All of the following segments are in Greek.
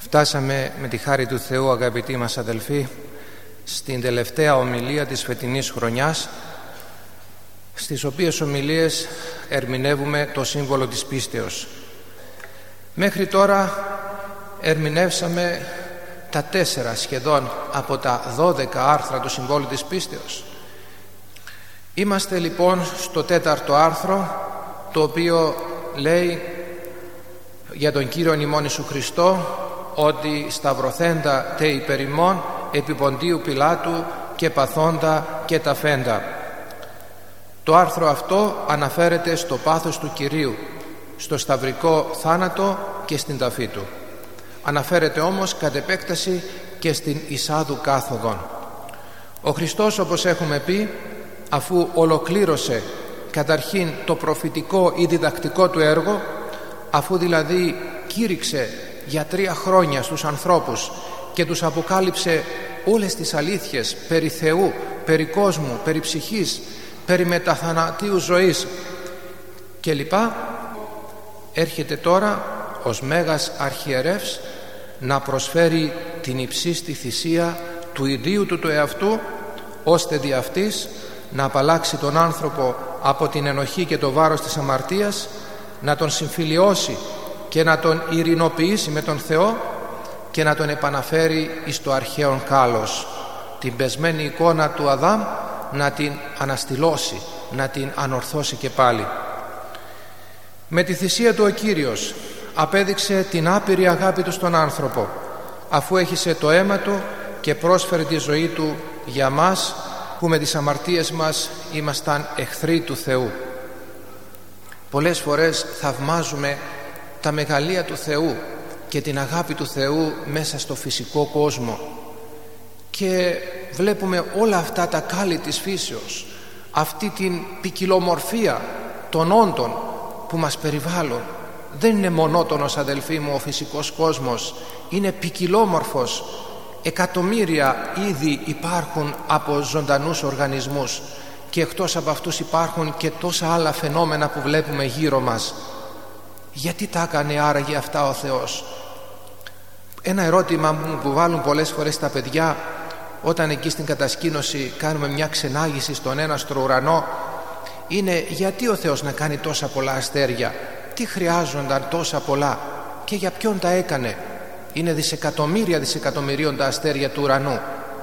Φτάσαμε με τη χάρη του Θεού, αγαπητοί μας αδελφοί, στην τελευταία ομιλία της φετινής χρονιάς, στις οποίες ομιλίες ερμηνεύουμε το σύμβολο της πίστεως. Μέχρι τώρα ερμηνεύσαμε τα 4 σχεδόν από τα 12 άρθρα του συμβόλου της πίστεως. Είμαστε λοιπόν στο 4ο άρθρο, το οποίο λέει για τον Κύριον ημών Ιησού Χριστό ότι σταυρωθέντα τε υπερ ημών επί Ποντίου Πιλάτου και παθόντα και ταφέντα. Το άρθρο αυτό αναφέρεται στο πάθος του Κυρίου, στο σταυρικό θάνατο και στην ταφή του. Αναφέρεται όμως κατ' επέκταση και στην εισάδου κάθοδον. Ο Χριστός, όπως έχουμε πει, αφού ολοκλήρωσε καταρχήν το προφητικό ή διδακτικό του έργο, αφού δηλαδή κήρυξε για 3 χρόνια στους ανθρώπους και τους αποκάλυψε όλες τις αλήθειες περί Θεού, περί κόσμου, περί ψυχής, περί μεταθανατίου ζωής κλπ, έρχεται τώρα ως Μέγας Αρχιερεύς να προσφέρει την υψίστη θυσία του ιδίου του εαυτού, ώστε δι' αυτής να απαλλάξει τον άνθρωπο από την ενοχή και το βάρος της αμαρτίας, να τον συμφιλιώσει και να τον ειρηνοποιήσει με τον Θεό και να τον επαναφέρει εις το αρχαίον κάλος, την πεσμένη εικόνα του Αδάμ να την αναστηλώσει, να την ανορθώσει και πάλι. Με τη θυσία του ο Κύριος απέδειξε την άπειρη αγάπη του στον άνθρωπο, αφού έχισε το αίμα του και πρόσφερε τη ζωή του για μας που με τις αμαρτίες μας ήμασταν εχθροί του Θεού. Πολλές φορές θαυμάζουμε τα μεγαλεία του Θεού και την αγάπη του Θεού μέσα στο φυσικό κόσμο και βλέπουμε όλα αυτά τα κάλλη της φύσεως, αυτή την ποικιλομορφία των όντων που μας περιβάλλουν. Δεν είναι μονότονος, αδελφοί μου, ο φυσικός κόσμος, είναι ποικιλόμορφος. Εκατομμύρια είδη υπάρχουν από ζωντανούς οργανισμούς και εκτός από αυτούς υπάρχουν και τόσα άλλα φαινόμενα που βλέπουμε γύρω μας. Γιατί τα έκανε άραγε αυτά ο Θεός? Ένα ερώτημα που βάλουν πολλές φορές τα παιδιά όταν εκεί στην κατασκήνωση κάνουμε μια ξενάγηση στον έναστρο ουρανό είναι γιατί ο Θεός να κάνει τόσα πολλά αστέρια, τι χρειάζονταν τόσα πολλά και για ποιον τα έκανε? Είναι δισεκατομμύρια δισεκατομμυρίων τα αστέρια του ουρανού.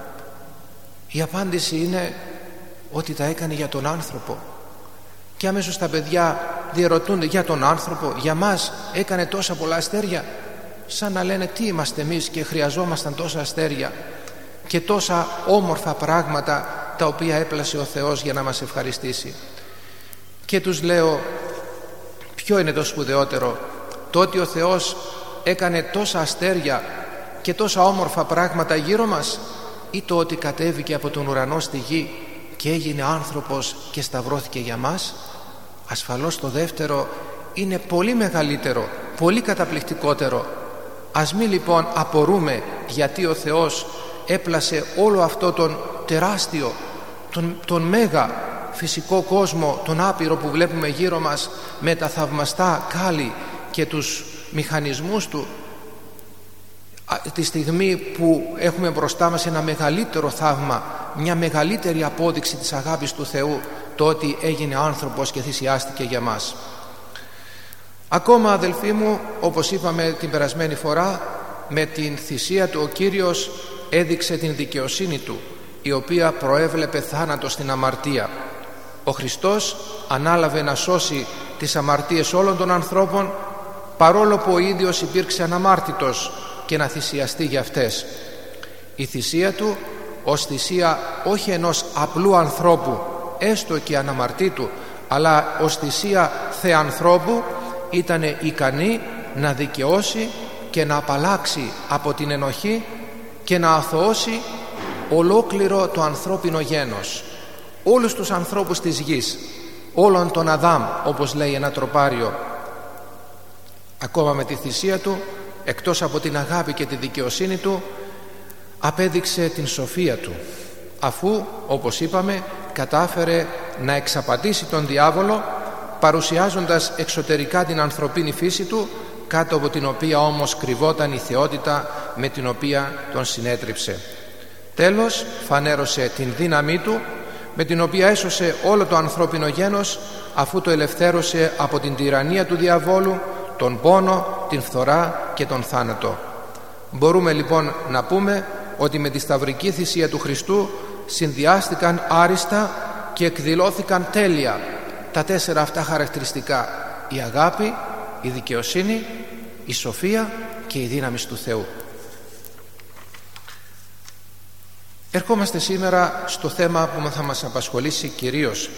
Η απάντηση είναι ότι τα έκανε για τον άνθρωπο. Και αμέσως τα παιδιά διερωτούνται, για τον άνθρωπο, για μας έκανε τόσα πολλά αστέρια? Σαν να λένε, τι είμαστε εμείς και χρειαζόμασταν τόσα αστέρια και τόσα όμορφα πράγματα τα οποία έπλασε ο Θεός για να μας ευχαριστήσει. Και τους λέω, ποιο είναι το σπουδαιότερο? Το ότι ο Θεός έκανε τόσα αστέρια και τόσα όμορφα πράγματα γύρω μας, ή το ότι κατέβηκε από τον ουρανό στη γη και έγινε άνθρωπος και σταυρώθηκε για μας? Ασφαλώς το δεύτερο είναι πολύ μεγαλύτερο, πολύ καταπληκτικότερο. Ας μη λοιπόν απορούμε γιατί ο Θεός έπλασε όλο αυτό τον τεράστιο, τον μέγα φυσικό κόσμο, τον άπειρο που βλέπουμε γύρω μας, με τα θαυμαστά κάλλη και τους μηχανισμούς του, τη στιγμή που έχουμε μπροστά μας ένα μεγαλύτερο θαύμα, μια μεγαλύτερη απόδειξη της αγάπης του Θεού, το ότι έγινε άνθρωπος και θυσιάστηκε για μας. Ακόμα, αδελφοί μου, όπως είπαμε την περασμένη φορά, με την θυσία του ο Κύριος έδειξε την δικαιοσύνη του, η οποία προέβλεπε θάνατο στην αμαρτία. Ο Χριστός ανάλαβε να σώσει τις αμαρτίες όλων των ανθρώπων, παρόλο που ο ίδιος υπήρξε αναμάρτητος, και να θυσιαστεί για αυτές. Η θυσία του ως θυσία όχι ενός απλού ανθρώπου, έστω και αναμαρτήτου, αλλά ως θυσία θεανθρώπου, ήταν ικανή να δικαιώσει και να απαλλάξει από την ενοχή και να αθωώσει ολόκληρο το ανθρώπινο γένος, όλους τους ανθρώπους της γης, όλον τον Αδάμ, όπως λέει ένα τροπάριο. Ακόμα με τη θυσία του, εκτός από την αγάπη και τη δικαιοσύνη του, απέδειξε την σοφία του, αφού, όπως είπαμε, κατάφερε να εξαπατήσει τον διάβολο, παρουσιάζοντας εξωτερικά την ανθρωπίνη φύση του, κάτω από την οποία όμως κρυβόταν η θεότητα με την οποία τον συνέτριψε. Τέλος, φανέρωσε την δύναμή του, με την οποία έσωσε όλο το ανθρώπινο γένος, αφού το ελευθέρωσε από την τυραννία του διαβόλου, τον πόνο, την φθορά και τον θάνατο. Μπορούμε λοιπόν να πούμε ότι με τη σταυρική θυσία του Χριστού συνδυάστηκαν άριστα και εκδηλώθηκαν τέλεια τα 4 αυτά χαρακτηριστικά: η αγάπη, η δικαιοσύνη, η σοφία και η δύναμη του Θεού. Ερχόμαστε σήμερα στο θέμα που θα μας απασχολήσει κυρίως.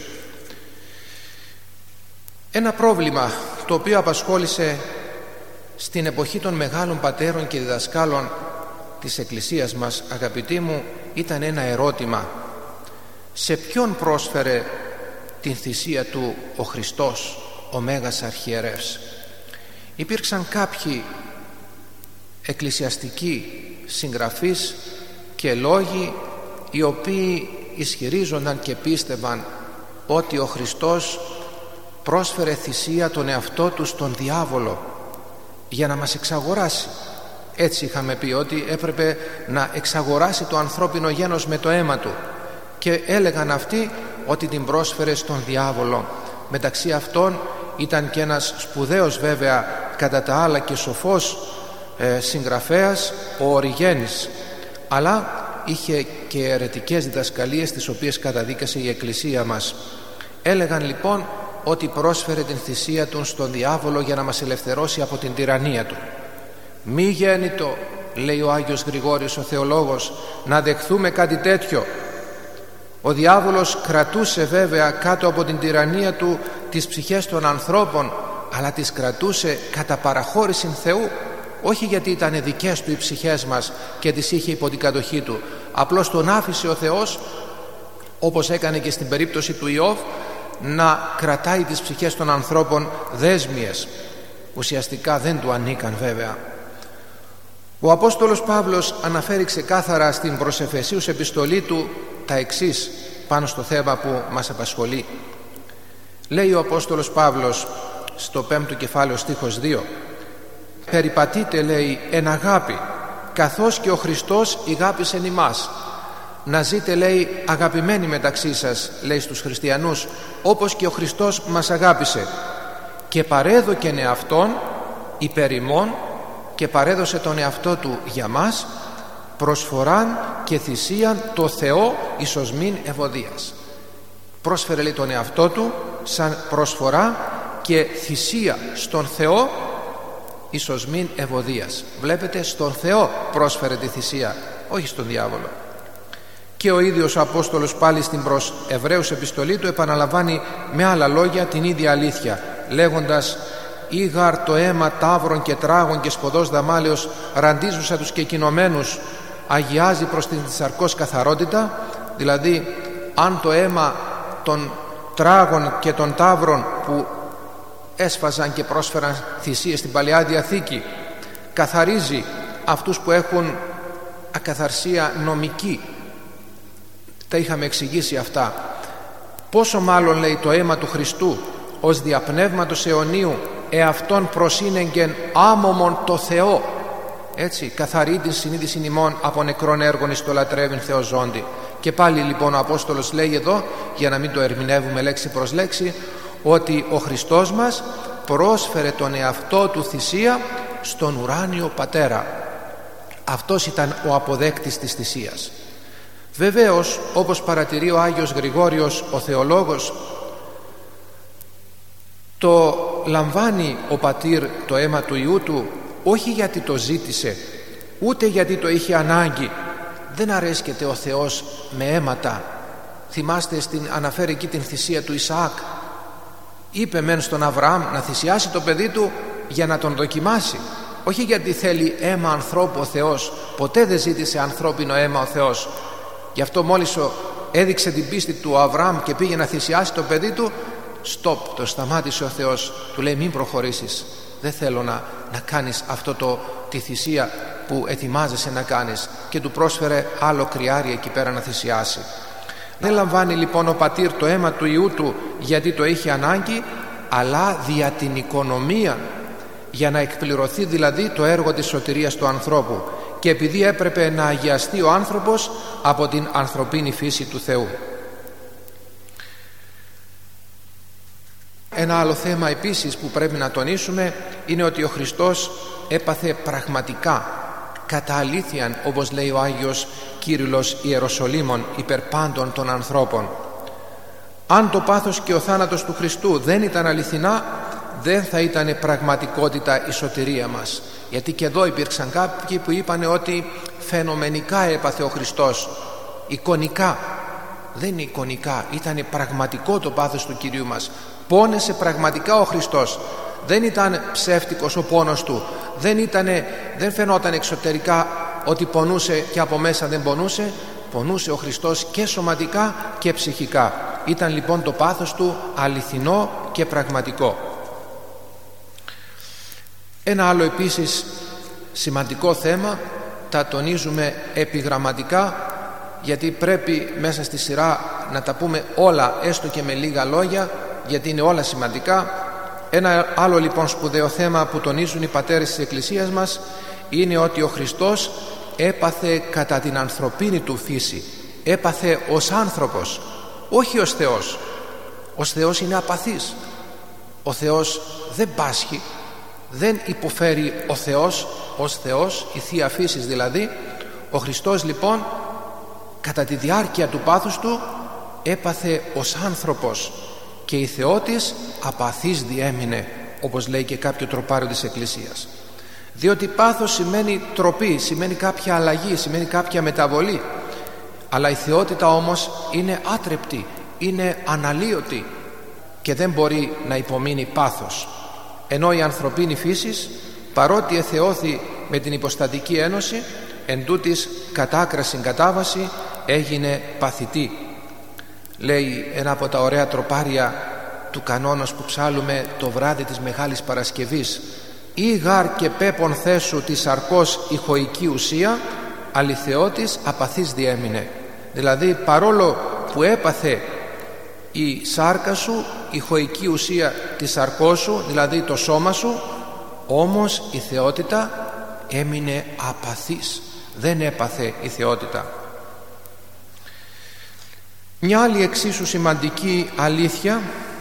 Ένα πρόβλημα το οποίο απασχόλησε στην εποχή των μεγάλων πατέρων και διδασκάλων της Εκκλησίας μας, αγαπητοί μου, ήταν ένα ερώτημα: σε ποιον πρόσφερε την θυσία του ο Χριστός, ο Μέγας Αρχιερεύς? Υπήρξαν κάποιοι εκκλησιαστικοί συγγραφείς και λόγοι οι οποίοι ισχυρίζονταν και πίστευαν ότι ο Χριστός πρόσφερε θυσία τον εαυτό του στον διάβολο για να μας εξαγοράσει. Έτσι είχαμε πει, ότι έπρεπε να εξαγοράσει το ανθρώπινο γένος με το αίμα του, και έλεγαν αυτοί ότι την πρόσφερε στον διάβολο. Μεταξύ αυτών ήταν και ένας σπουδαίος, βέβαια κατά τα άλλα και σοφός συγγραφέας, ο Οριγένης, αλλά είχε και αιρετικές διδασκαλίες τις οποίες καταδίκασε η Εκκλησία μας. Έλεγαν λοιπόν ότι πρόσφερε την θυσία του στον διάβολο για να μας ελευθερώσει από την τυραννία του. Μη γέννητο, λέει ο Άγιος Γρηγόριος ο θεολόγος, να δεχθούμε κάτι τέτοιο. Ο διάβολος κρατούσε βέβαια κάτω από την τυραννία του τις ψυχές των ανθρώπων, αλλά τις κρατούσε κατά παραχώρηση Θεού, όχι γιατί ήταν δικές του οι ψυχές μας και τις είχε υπό την κατοχή του. Απλώς τον άφησε ο Θεός, όπως έκανε και στην περίπτωση του Ιώβ, να κρατάει τις ψυχές των ανθρώπων δέσμιες. Ουσιαστικά δεν του ανήκαν βέβαια. Ο Απόστολος Παύλος αναφέρει ξεκάθαρα στην προς Εφεσίους επιστολή του τα εξής πάνω στο θέμα που μας απασχολεί. Λέει ο Απόστολος Παύλος στο 5ο κεφάλαιο στίχος 2: περιπατείτε, λέει, εν αγάπη, καθώς και ο Χριστός ηγάπησεν ημάς. Να ζείτε, λέει, αγαπημένοι μεταξύ σας, λέει στους χριστιανούς, όπως και ο Χριστός μας αγάπησε και παρέδωκεν εαυτόν υπέρ ημών, και παρέδωσε τον εαυτό του για μας, προσφοράν και θυσίαν το Θεό εις οσμήν ευωδίας. Πρόσφερε, λέει, τον εαυτό του σαν προσφορά και θυσία στον Θεό εις οσμήν ευωδίας. Βλέπετε, στον Θεό πρόσφερε τη θυσία, όχι στον διάβολο. Και ο ίδιος ο Απόστολος πάλι στην προς Εβραίους επιστολή του επαναλαμβάνει με άλλα λόγια την ίδια αλήθεια, λέγοντας: «Ήγαρ το αίμα ταύρων και τράγων και σποδός δαμάλεως ραντίζουσα τους κεκοινωμένους αγιάζει προς την σαρκός καθαρότητα». Δηλαδή, αν το αίμα των τράγων και των ταύρων που έσφαζαν και πρόσφεραν θυσίες στην Παλαιά Διαθήκη καθαρίζει αυτούς που έχουν ακαθαρσία νομική, τα είχαμε εξηγήσει αυτά, πόσο μάλλον, λέει, το αίμα του Χριστού ως διαπνεύματος αιωνίου εαυτόν προσύνεγγεν άμωμον το Θεό, έτσι, καθαρεί την συνείδηση ημών από νεκρών έργων εις το λατρεύειν Θεοζόντι. Και πάλι λοιπόν ο Απόστολος λέει εδώ, για να μην το ερμηνεύουμε λέξη προς λέξη, ότι ο Χριστός μας πρόσφερε τον εαυτό του θυσία στον ουράνιο Πατέρα. Αυτός ήταν ο αποδέκτης της θυσίας. Βεβαίως, όπως παρατηρεί ο Άγιος Γρηγόριος ο θεολόγος, το λαμβάνει ο πατήρ το αίμα του Υιού του όχι γιατί το ζήτησε, ούτε γιατί το είχε ανάγκη. Δεν αρέσκεται ο Θεός με αίματα. Θυμάστε, αναφέρει εκεί την θυσία του Ισαάκ. Είπε μεν στον Αβραάμ να θυσιάσει το παιδί του για να τον δοκιμάσει, όχι γιατί θέλει αίμα ανθρώπου ο Θεός. Ποτέ δεν ζήτησε ανθρώπινο αίμα ο Θεός. Γι' αυτό μόλις έδειξε την πίστη του ο Αβραάμ και πήγε να θυσιάσει το παιδί του, το σταμάτησε ο Θεός. Του λέει: μην προχωρήσεις, δεν θέλω να κάνεις τη θυσία που ετοιμάζεσαι να κάνεις. Και του πρόσφερε άλλο κρυάρι εκεί πέρα να θυσιάσει. Δεν λαμβάνει λοιπόν ο πατήρ το αίμα του Υιού του γιατί το είχε ανάγκη, αλλά δια την οικονομία, για να εκπληρωθεί δηλαδή το έργο της σωτηρίας του ανθρώπου και επειδή έπρεπε να αγιαστεί ο άνθρωπος από την ανθρωπίνη φύση του Θεού. Ένα άλλο θέμα επίσης που πρέπει να τονίσουμε είναι ότι ο Χριστός έπαθε πραγματικά, κατά αλήθειαν, όπως λέει ο Άγιος Κύριλλος Ιεροσολύμων, υπερ πάντων των ανθρώπων. Αν το πάθος και ο θάνατος του Χριστού δεν ήταν αληθινά, δεν θα ήταν πραγματικότητα η σωτηρία μας. Γιατί και εδώ υπήρξαν κάποιοι που είπαν ότι φαινομενικά έπαθε ο Χριστός, εικονικά. Δεν είναι εικονικά, ήταν πραγματικό το πάθος του Κυρίου μας. Πόνεσε πραγματικά ο Χριστός. Δεν ήταν ψεύτικος ο πόνος του. Δεν φαινόταν εξωτερικά ότι πονούσε και από μέσα δεν πονούσε. Πονούσε ο Χριστός και σωματικά και ψυχικά. Ήταν λοιπόν το πάθος του αληθινό και πραγματικό. Ένα άλλο επίσης σημαντικό θέμα, τα τονίζουμε επιγραμματικά, γιατί πρέπει μέσα στη σειρά να τα πούμε όλα, έστω και με λίγα λόγια, γιατί είναι όλα σημαντικά. Ένα άλλο λοιπόν σπουδαίο θέμα που τονίζουν οι πατέρες της Εκκλησίας μας είναι ότι ο Χριστός έπαθε κατά την ανθρωπίνη του φύση, έπαθε ως άνθρωπος, όχι ως Θεός. Ως Θεός είναι απαθής. Ο Θεός δεν πάσχει, δεν υποφέρει ο Θεός ως Θεός, η Θεία Φύσης δηλαδή. Ο Χριστός λοιπόν κατά τη διάρκεια του πάθους του έπαθε ως άνθρωπος και η θεότης απαθής διέμεινε, όπως λέει και κάποιο τροπάριο της Εκκλησίας. Διότι πάθος σημαίνει τροπή, σημαίνει κάποια αλλαγή, σημαίνει κάποια μεταβολή, αλλά η θεότητα όμως είναι άτρεπτη, είναι αναλύωτη και δεν μπορεί να υπομείνει πάθος. Ενώ η ανθρωπίνη φύσης, παρότι εθεώθη με την υποστατική ένωση, εν τούτης κατάκρασιν κατάβαση έγινε παθητή. Λέει ένα από τα ωραία τροπάρια του κανόνος που ψάλουμε το βράδυ της Μεγάλης Παρασκευής: «Ή γάρ και πέπον θέσου της σαρκός ηχοϊκή ουσία, αληθεώτης απαθής διέμεινε». Δηλαδή παρόλο που έπαθε η σάρκα σου, η ηχοϊκή ουσία της σαρκός σου, δηλαδή το σώμα σου, όμως η θεότητα έμεινε απαθής, δεν έπαθε η θεότητα. Μια άλλη εξίσου σημαντική αλήθεια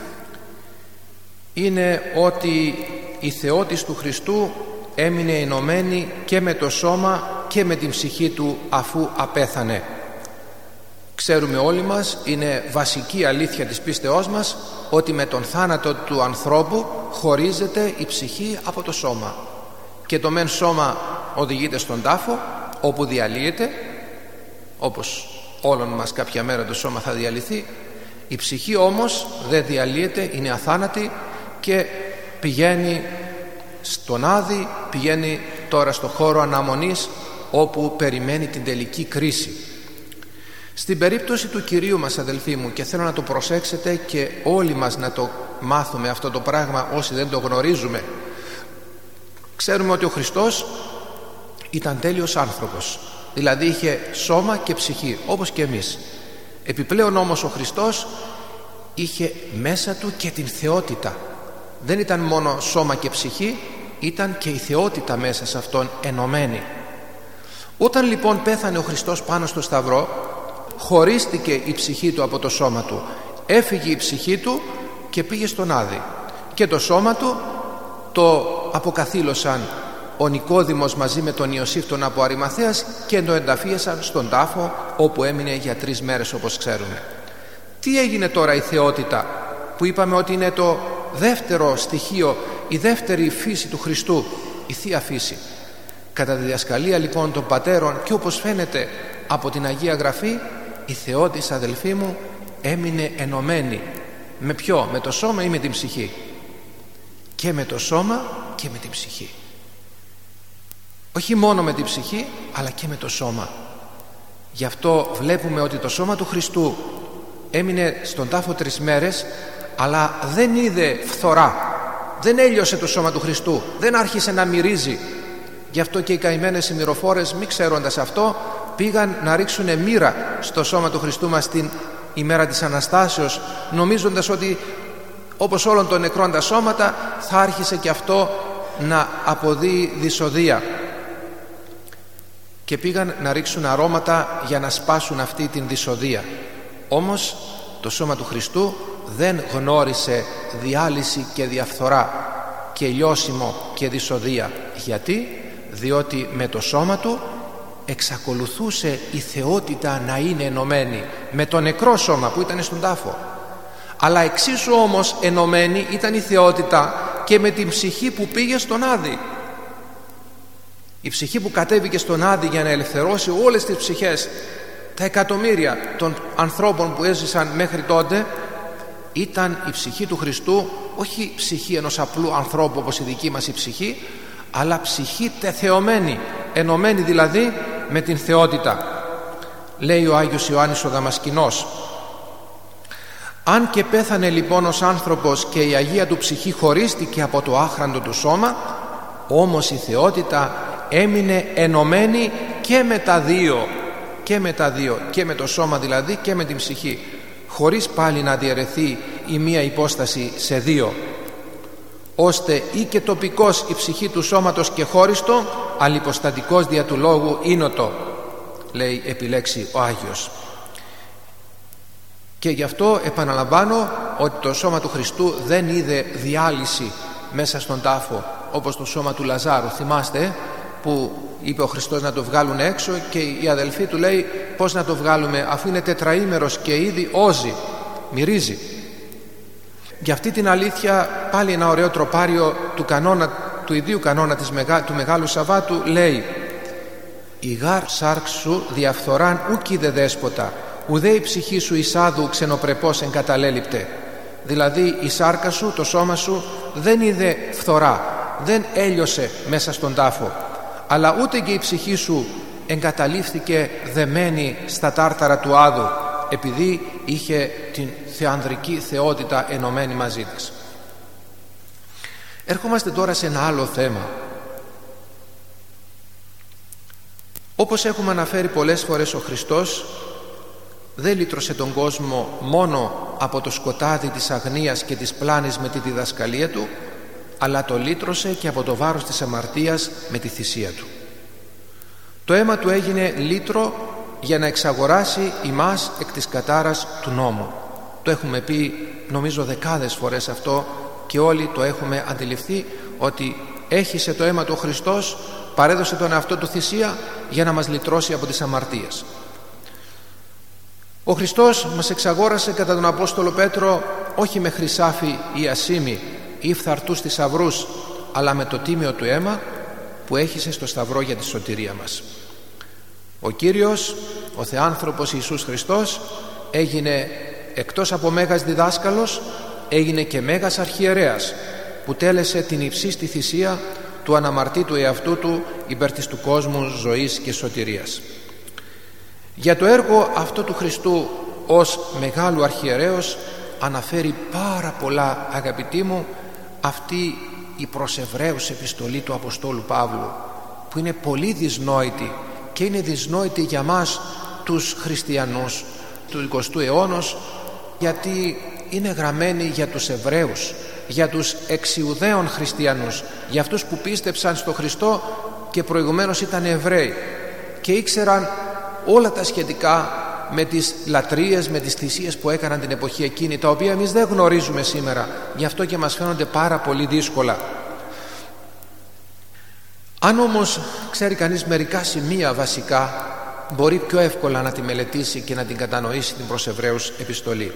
είναι ότι η θεότης του Χριστού έμεινε ενωμένη και με το σώμα και με την ψυχή του αφού απέθανε. Ξέρουμε όλοι μας, είναι βασική αλήθεια της πίστεώς μας, ότι με τον θάνατο του ανθρώπου χωρίζεται η ψυχή από το σώμα και το μεν σώμα οδηγείται στον τάφο όπου διαλύεται, όπως όλων μας κάποια μέρα το σώμα θα διαλυθεί. Η ψυχή όμως δεν διαλύεται, είναι αθάνατη και πηγαίνει στον Άδη, πηγαίνει τώρα στο χώρο αναμονής όπου περιμένει την τελική κρίση. Στην περίπτωση του Κυρίου μας, αδελφοί μου, και θέλω να το προσέξετε και όλοι μας να το μάθουμε αυτό το πράγμα όσοι δεν το γνωρίζουμε, ξέρουμε ότι ο Χριστός ήταν τέλειος άνθρωπος, δηλαδή είχε σώμα και ψυχή όπως και εμείς. Επιπλέον όμως ο Χριστός είχε μέσα του και την θεότητα. Δεν ήταν μόνο σώμα και ψυχή, ήταν και η θεότητα μέσα σε αυτόν ενωμένη. Όταν λοιπόν πέθανε ο Χριστός πάνω στο Σταυρό, χωρίστηκε η ψυχή του από το σώμα του, έφυγε η ψυχή του και πήγε στον Άδη, και το σώμα του το αποκαθήλωσαν ο Νικόδημος μαζί με τον Ιωσήφ τον από Αριμαθέας και το ενταφίασαν στον τάφο όπου έμεινε για 3 μέρες όπως ξέρουμε. Τι έγινε τώρα η θεότητα που είπαμε ότι είναι το δεύτερο στοιχείο, η δεύτερη φύση του Χριστού, η Θεία Φύση? Κατά τη διδασκαλία λοιπόν των πατέρων και όπως φαίνεται από την Αγία Γραφή, η θεότης, αδελφοί μου, έμεινε ενωμένη. Με ποιο? Με το σώμα ή με την ψυχή? Και με το σώμα και με την ψυχή. Όχι μόνο με την ψυχή αλλά και με το σώμα. Γι' αυτό βλέπουμε ότι το σώμα του Χριστού έμεινε στον τάφο 3 μέρες, αλλά δεν είδε φθορά, δεν έλειωσε το σώμα του Χριστού, δεν άρχισε να μυρίζει. Γι' αυτό και οι καημένες οι μυροφόρες, μη ξέροντας αυτό, πήγαν να ρίξουν μοίρα στο σώμα του Χριστού μας την ημέρα της Αναστάσεως, νομίζοντας ότι όπως όλων των νεκρών τα σώματα θα άρχισε και αυτό να αποδεί δυσοδεία και πήγαν να ρίξουν αρώματα για να σπάσουν αυτή την δυσοδεία. Όμως το σώμα του Χριστού δεν γνώρισε διάλυση και διαφθορά και λιώσιμο και δυσοδεία. Γιατί? Διότι με το σώμα του εξακολουθούσε η θεότητα να είναι ενωμένη με το νεκρό σώμα που ήταν στον τάφο. Αλλά εξίσου όμως ενωμένη ήταν η θεότητα και με την ψυχή που πήγε στον Άδη. Η ψυχή που κατέβηκε στον Άδη για να ελευθερώσει όλες τις ψυχές, τα εκατομμύρια των ανθρώπων που έζησαν μέχρι τότε, ήταν η ψυχή του Χριστού, όχι η ψυχή ενός απλού ανθρώπου όπως η δική μας η ψυχή, αλλά ψυχή τεθεωμένη, ενωμένη δηλαδή με την θεότητα. Λέει ο Άγιος Ιωάννης ο Δαμασκηνός: αν και πέθανε λοιπόν ως άνθρωπος και η Αγία του ψυχή χωρίστηκε από το άχραντο του σώμα, όμως η θεότητα έμεινε ενωμένη και με τα δύο, και με το σώμα δηλαδή και με την ψυχή, χωρίς πάλι να διαιρεθεί η μία υπόσταση σε δύο, ώστε ή και τοπικός η ψυχή του σώματος και χώριστο, αλλυποστατικός δια του λόγου ίνοτο, λέει επιλέξει ο Άγιος. Και γι' αυτό επαναλαμβάνω ότι το σώμα του Χριστού δεν είδε διάλυση μέσα στον τάφο όπως το σώμα του Λαζάρου. Θυμάστε που είπε ο Χριστός να το βγάλουν έξω και η αδελφή του λέει: πώς να το βγάλουμε αφού είναι τετραήμερος και ήδη όζει, μυρίζει. Για αυτή την αλήθεια πάλι ένα ωραίο τροπάριο του ιδίου κανόνα του Μεγάλου Σαββάτου λέει: η γάρ σάρξ σου διαφθοράν ούκ είδε δέσποτα, ουδέ η ψυχή σου εισάδου ξενοπρεπώς εγκαταλέλειπτε. Δηλαδή η σάρκα σου, το σώμα σου δεν είδε φθορά, δεν έλειωσε μέσα στον τάφο, αλλά ούτε και η ψυχή σου εγκαταλείφθηκε δεμένη στα τάρταρα του Άδου, επειδή είχε την θεανδρική θεότητα ενωμένη μαζί της. Ερχόμαστε τώρα σε ένα άλλο θέμα. Όπως έχουμε αναφέρει πολλές φορές, ο Χριστός δεν λύτρωσε τον κόσμο μόνο από το σκοτάδι της αγνίας και της πλάνης με τη διδασκαλία του, αλλά το λύτρωσε και από το βάρος της αμαρτίας με τη θυσία του. Το αίμα του έγινε λύτρο για να εξαγοράσει ημάς εκ της κατάρας του νόμου. Το έχουμε πει νομίζω δεκάδες φορές αυτό και όλοι το έχουμε αντιληφθεί, ότι έχισε το αίμα του ο Χριστός, παρέδωσε τον εαυτό του θυσία για να μας λυτρώσει από τις αμαρτίες. Ο Χριστός μας εξαγόρασε κατά τον Απόστολο Πέτρο όχι με χρυσάφι ή ασήμι ή φθαρτούς θησαυρούς, αλλά με το τίμιο του αίμα που έχισε στο σταυρό για τη σωτηρία μας. Ο Κύριος, ο Θεάνθρωπος Ιησούς Χριστός, έγινε εκτός από μέγας διδάσκαλος, έγινε και μέγας αρχιερέας που τέλεσε την υψίστη θυσία του αναμαρτήτου εαυτού του υπέρ της του κόσμου ζωής και σωτηρίας. Για το έργο αυτό του Χριστού ως μεγάλου αρχιερέως αναφέρει πάρα πολλά, αγαπητοί μου, αυτή η προς Εβραίους επιστολή του Αποστόλου Παύλου, που είναι πολύ δυσνόητη και είναι δυσνόητη για μας τους χριστιανούς του 20ου αιώνα, γιατί είναι γραμμένη για τους Εβραίους, για τους εξιουδαίων χριστιανούς, για αυτούς που πίστεψαν στο Χριστό και προηγουμένως ήταν Εβραίοι και ήξεραν όλα τα σχετικά με τις λατρείες, με τις θυσίες που έκαναν την εποχή εκείνη, τα οποία εμείς δεν γνωρίζουμε σήμερα, γι' αυτό και μας φαίνονται πάρα πολύ δύσκολα. Αν όμως ξέρει κανείς μερικά σημεία βασικά, μπορεί πιο εύκολα να τη μελετήσει και να την κατανοήσει την προς Εβραίους επιστολή.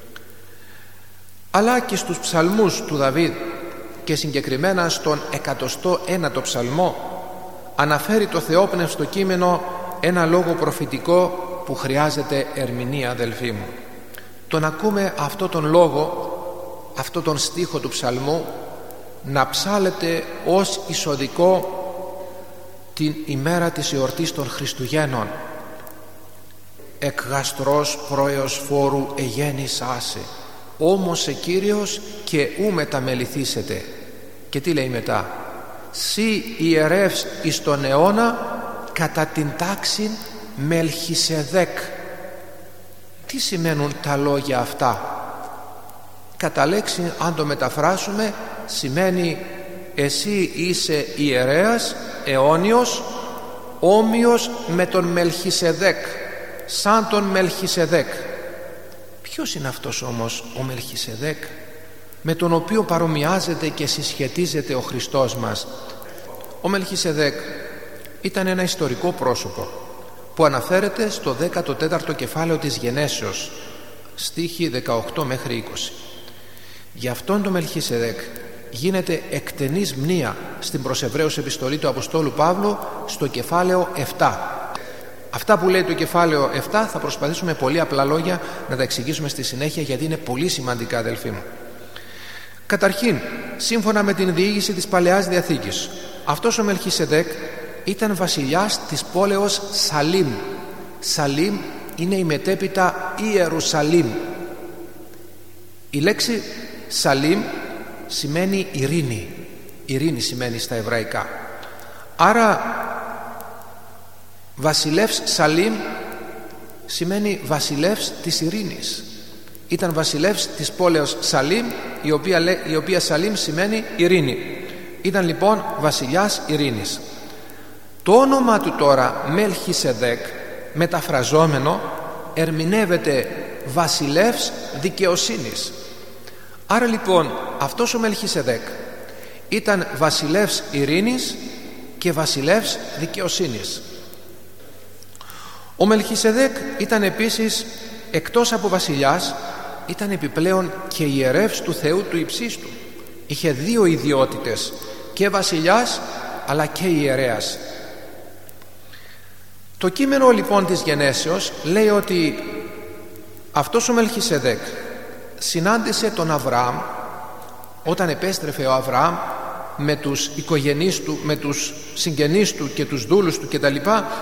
Αλλά και στους ψαλμούς του Δαβίδ και συγκεκριμένα στον 101ο ψαλμό αναφέρει το θεόπνευστο κείμενο ένα λόγο προφητικό που χρειάζεται ερμηνεία, αδελφοί μου. Τον ακούμε αυτό τον λόγο, αυτό τον στίχο του ψαλμού να ψάλεται ως εισοδικό την ημέρα της εορτής των Χριστουγέννων. «Εκ γαστρός πρόεως φόρου εγέννησάσε, όμως σε Κύριος και ου μεταμεληθήσετε». Και τι λέει μετά? «Σύ ιερεύς εις τον αιώνα κατά την τάξην Μελχισεδέκ». Τι σημαίνουν τα λόγια αυτά? Κατά λέξη, αν το μεταφράσουμε, σημαίνει εσύ είσαι ιερέας αιώνιος, όμοιος με τον Μελχισεδέκ, σαν τον Μελχισεδέκ. Ποιος είναι αυτός όμως ο Μελχισεδέκ με τον οποίο παρομοιάζεται και συσχετίζεται ο Χριστός μας? Ο Μελχισεδέκ ήταν ένα ιστορικό πρόσωπο που αναφέρεται στο 14ο κεφάλαιο της Γενέσεως, στίχοι 18 μέχρι 20. Γι' αυτόν τον Μελχισεδέκ γίνεται εκτενής μνήα στην προς Εβραίους επιστολή του Αποστόλου Παύλου στο κεφάλαιο 7. Αυτά που λέει το κεφάλαιο 7 θα προσπαθήσουμε πολύ απλά λόγια να τα εξηγήσουμε στη συνέχεια, γιατί είναι πολύ σημαντικά, αδελφοί μου. Καταρχήν, σύμφωνα με την διήγηση της Παλαιάς Διαθήκης, αυτός ο Μελχισεδέκ ήταν βασιλιάς της πόλεως Σαλήμ. Σαλήμ είναι η μετέπειτα Ιερουσαλήμ. Η λέξη Σαλήμ σημαίνει ειρήνη. Ειρήνη σημαίνει στα εβραϊκά. Άρα βασιλεύς Σαλήμ σημαίνει βασιλεύς της ειρήνης. Ήταν βασιλεύς της πόλεως Σαλήμ, η οποία Σαλήμ σημαίνει ειρήνη. Ήταν λοιπόν βασιλιάς ειρήνης. Το όνομα του τώρα Μελχισεδέκ, μεταφραζόμενο, ερμηνεύεται βασιλεύς δικαιοσύνης. Άρα λοιπόν αυτός ο Μελχισεδέκ ήταν βασιλεύς ειρήνης και βασιλεύς δικαιοσύνης. Ο Μελχισεδέκ ήταν επίσης, εκτός από βασιλιάς, ήταν επιπλέον και ιερεύς του Θεού του Υψίστου. Είχε δύο ιδιότητες, και βασιλιάς αλλά και ιερέας. Το κείμενο λοιπόν της Γενέσεως λέει ότι αυτός ο Μελχισεδέκ συνάντησε τον Αβραάμ όταν επέστρεφε ο Αβραάμ με τους οικογενείς του, με τους συγγενείς του και τους δούλους του κτλ,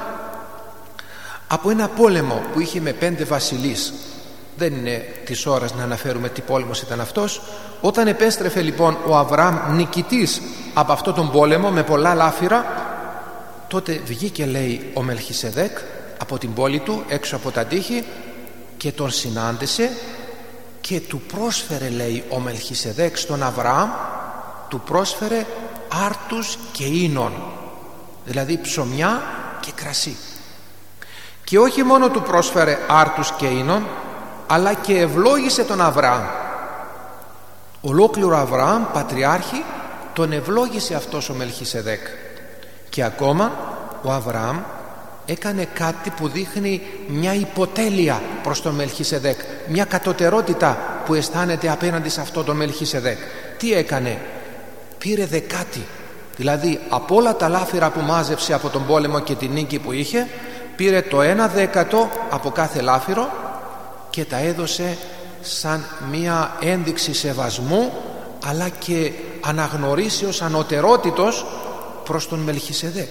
από ένα πόλεμο που είχε με 5 βασιλείς. Δεν είναι της ώρας να αναφέρουμε τι πόλεμος ήταν αυτός. Όταν επέστρεφε λοιπόν ο Αβραάμ νικητής από αυτόν τον πόλεμο με πολλά λάφυρα, τότε βγήκε, λέει, ο Μελχισεδέκ από την πόλη του έξω από τα τείχη και τον συνάντησε και του πρόσφερε, λέει, ο Μελχισεδέκ στον Αβραάμ, του πρόσφερε άρτους και ίνων, δηλαδή ψωμιά και κρασί. Και όχι μόνο του πρόσφερε άρτους και ίνων, αλλά και ευλόγησε τον Αβραάμ. Ολόκληρο Αβραάμ πατριάρχη τον ευλόγησε αυτός ο Μελχισεδέκ. Και ακόμα ο Αβραάμ έκανε κάτι που δείχνει μια υποτέλεια προς τον Μελχισεδέκ, μια κατωτερότητα που αισθάνεται απέναντι σε αυτόν τον Μελχισεδέκ. Τι έκανε? Πήρε δεκάτη, δηλαδή από όλα τα λάφυρα που μάζεψε από τον πόλεμο και την νίκη που είχε, πήρε το 1/10 από κάθε λάφυρο και τα έδωσε σαν μια ένδειξη σεβασμού, αλλά και αναγνωρίσεως ανωτερότητος προς τον Μελχισεδέκ.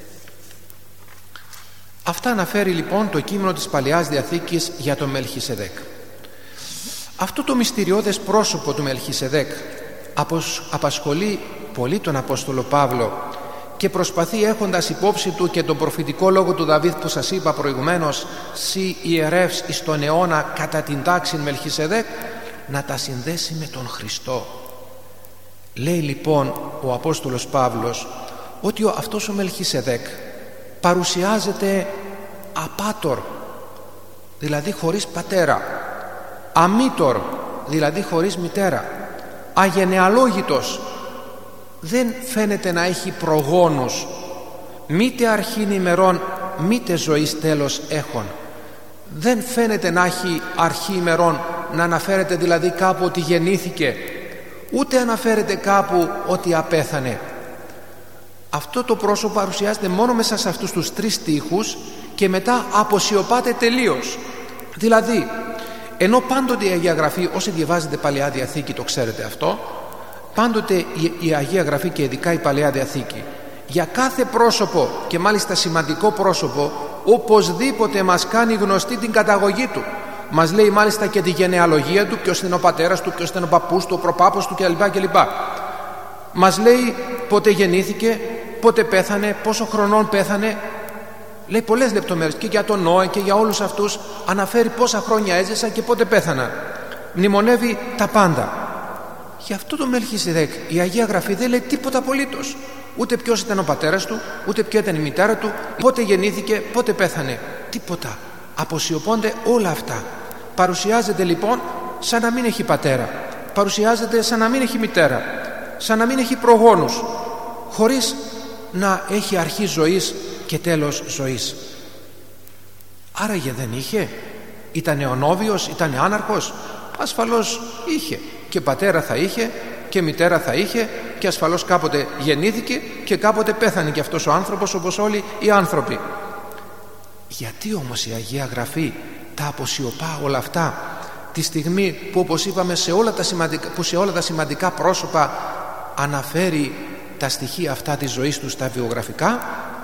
Αυτά αναφέρει λοιπόν το κείμενο της Παλαιάς Διαθήκης για τον Μελχισεδέκ. Αυτό το μυστηριώδες πρόσωπο του Μελχισεδέκ απασχολεί πολύ τον Απόστολο Παύλο και προσπαθεί, έχοντας υπόψη του και τον προφητικό λόγο του Δαβίδ που σας είπα προηγουμένως, «Σι ιερεύς εις τον αιώνα κατά την τάξη Μελχισεδέκ», να τα συνδέσει με τον Χριστό. Λέει λοιπόν ο Απόστολος Παύλος ότι αυτός ο Μελχισεδέκ παρουσιάζεται απάτορ, δηλαδή χωρίς πατέρα, αμήτορ, δηλαδή χωρίς μητέρα, αγενεαλόγητος, δεν φαίνεται να έχει προγόνους, μήτε αρχήν ημερών μήτε ζωής τέλος έχων. Δεν φαίνεται να έχει αρχή ημερών, να αναφέρεται δηλαδή κάπου ότι γεννήθηκε, ούτε αναφέρεται κάπου ότι απέθανε. Αυτό το πρόσωπο παρουσιάζεται μόνο μέσα σε αυτούς τους 3 στίχους και μετά αποσιωπάται τελείως. Δηλαδή, ενώ πάντοτε η Αγία Γραφή, όσοι διαβάζετε Παλαιά Διαθήκη το ξέρετε αυτό, πάντοτε η Αγία Γραφή και ειδικά η Παλαιά Διαθήκη για κάθε πρόσωπο, και μάλιστα σημαντικό πρόσωπο, οπωσδήποτε μας κάνει γνωστή την καταγωγή του. Μας λέει μάλιστα και τη γενεαλογία του, ποιος είναι ο πατέρας του, ποιος ήταν ο παππούς του, ο προπάπος του κλπ. Μας λέει πότε γεννήθηκε, πότε πέθανε, πόσο χρονών πέθανε. Λέει πολλές λεπτομέρειες και για τον Νόε και για όλους αυτούς, αναφέρει πόσα χρόνια έζησαν και πότε πέθαναν. Μνημονεύει τα πάντα. Γι' αυτό το Μελχισεδέκ η Αγία Γραφή δεν λέει τίποτα απολύτως. Ούτε ποιος ήταν ο πατέρας του, ούτε ποια ήταν η μητέρα του, πότε γεννήθηκε, πότε πέθανε. Τίποτα. Αποσιωπώνται όλα αυτά. Παρουσιάζεται λοιπόν σαν να μην έχει πατέρα. Παρουσιάζεται σαν να μην έχει μητέρα. Σαν να μην έχει προγόνους. Χωρίς να έχει αρχή ζωής και τέλος ζωής. Άραγε δεν είχε? Ήτανε ονόβιος, ήτανε άναρχος? Ασφαλώς είχε. Και πατέρα θα είχε και μητέρα θα είχε, και ασφαλώς κάποτε γεννήθηκε και κάποτε πέθανε και αυτός ο άνθρωπος, όπως όλοι οι άνθρωποι. Γιατί όμως η Αγία Γραφή τα αποσιωπά όλα αυτά τη στιγμή που, όπως είπαμε, σε όλα τα σημαντικά πρόσωπα αναφέρει τα στοιχεία αυτά της ζωής τους στα βιογραφικά?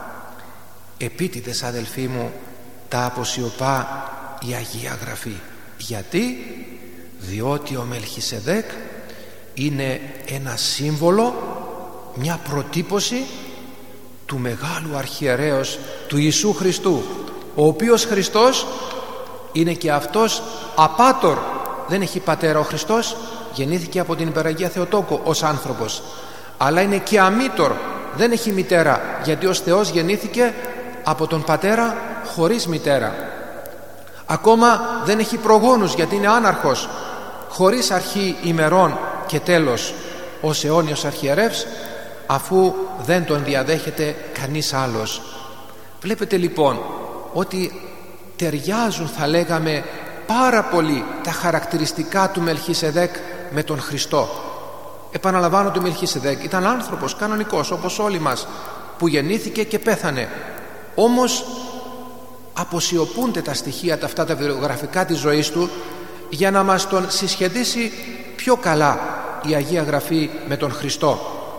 Επίτηδες, αδελφοί μου, τα αποσιωπά η Αγία Γραφή. Γιατί? Διότι ο Μελχισεδέκ είναι ένα σύμβολο, μια προτύπωση του μεγάλου αρχιερέως του Ιησού Χριστού, ο οποίος Χριστός είναι και αυτός απάτορ. Δεν έχει πατέρα ο Χριστός, γεννήθηκε από την Υπεραγία Θεοτόκο ως άνθρωπος, αλλά είναι και αμήτωρ, δεν έχει μητέρα, γιατί ως Θεός γεννήθηκε από τον πατέρα χωρίς μητέρα. Ακόμα δεν έχει προγόνους, γιατί είναι άναρχος, χωρίς αρχή ημερών και τέλος, ως αιώνιος αρχιερεύς, αφού δεν τον διαδέχεται κανείς άλλος. Βλέπετε λοιπόν ότι ταιριάζουν, θα λέγαμε, πάρα πολύ τα χαρακτηριστικά του Μελχισεδέκ με τον Χριστό. Επαναλαμβάνω, το Μελχισεδέκ ήταν άνθρωπος κανονικός όπως όλοι μας, που γεννήθηκε και πέθανε. Όμως αποσιωπούνται τα στοιχεία αυτά τα βιογραφικά της ζωής του, για να μας τον συσχετίσει πιο καλά η Αγία Γραφή με τον Χριστό.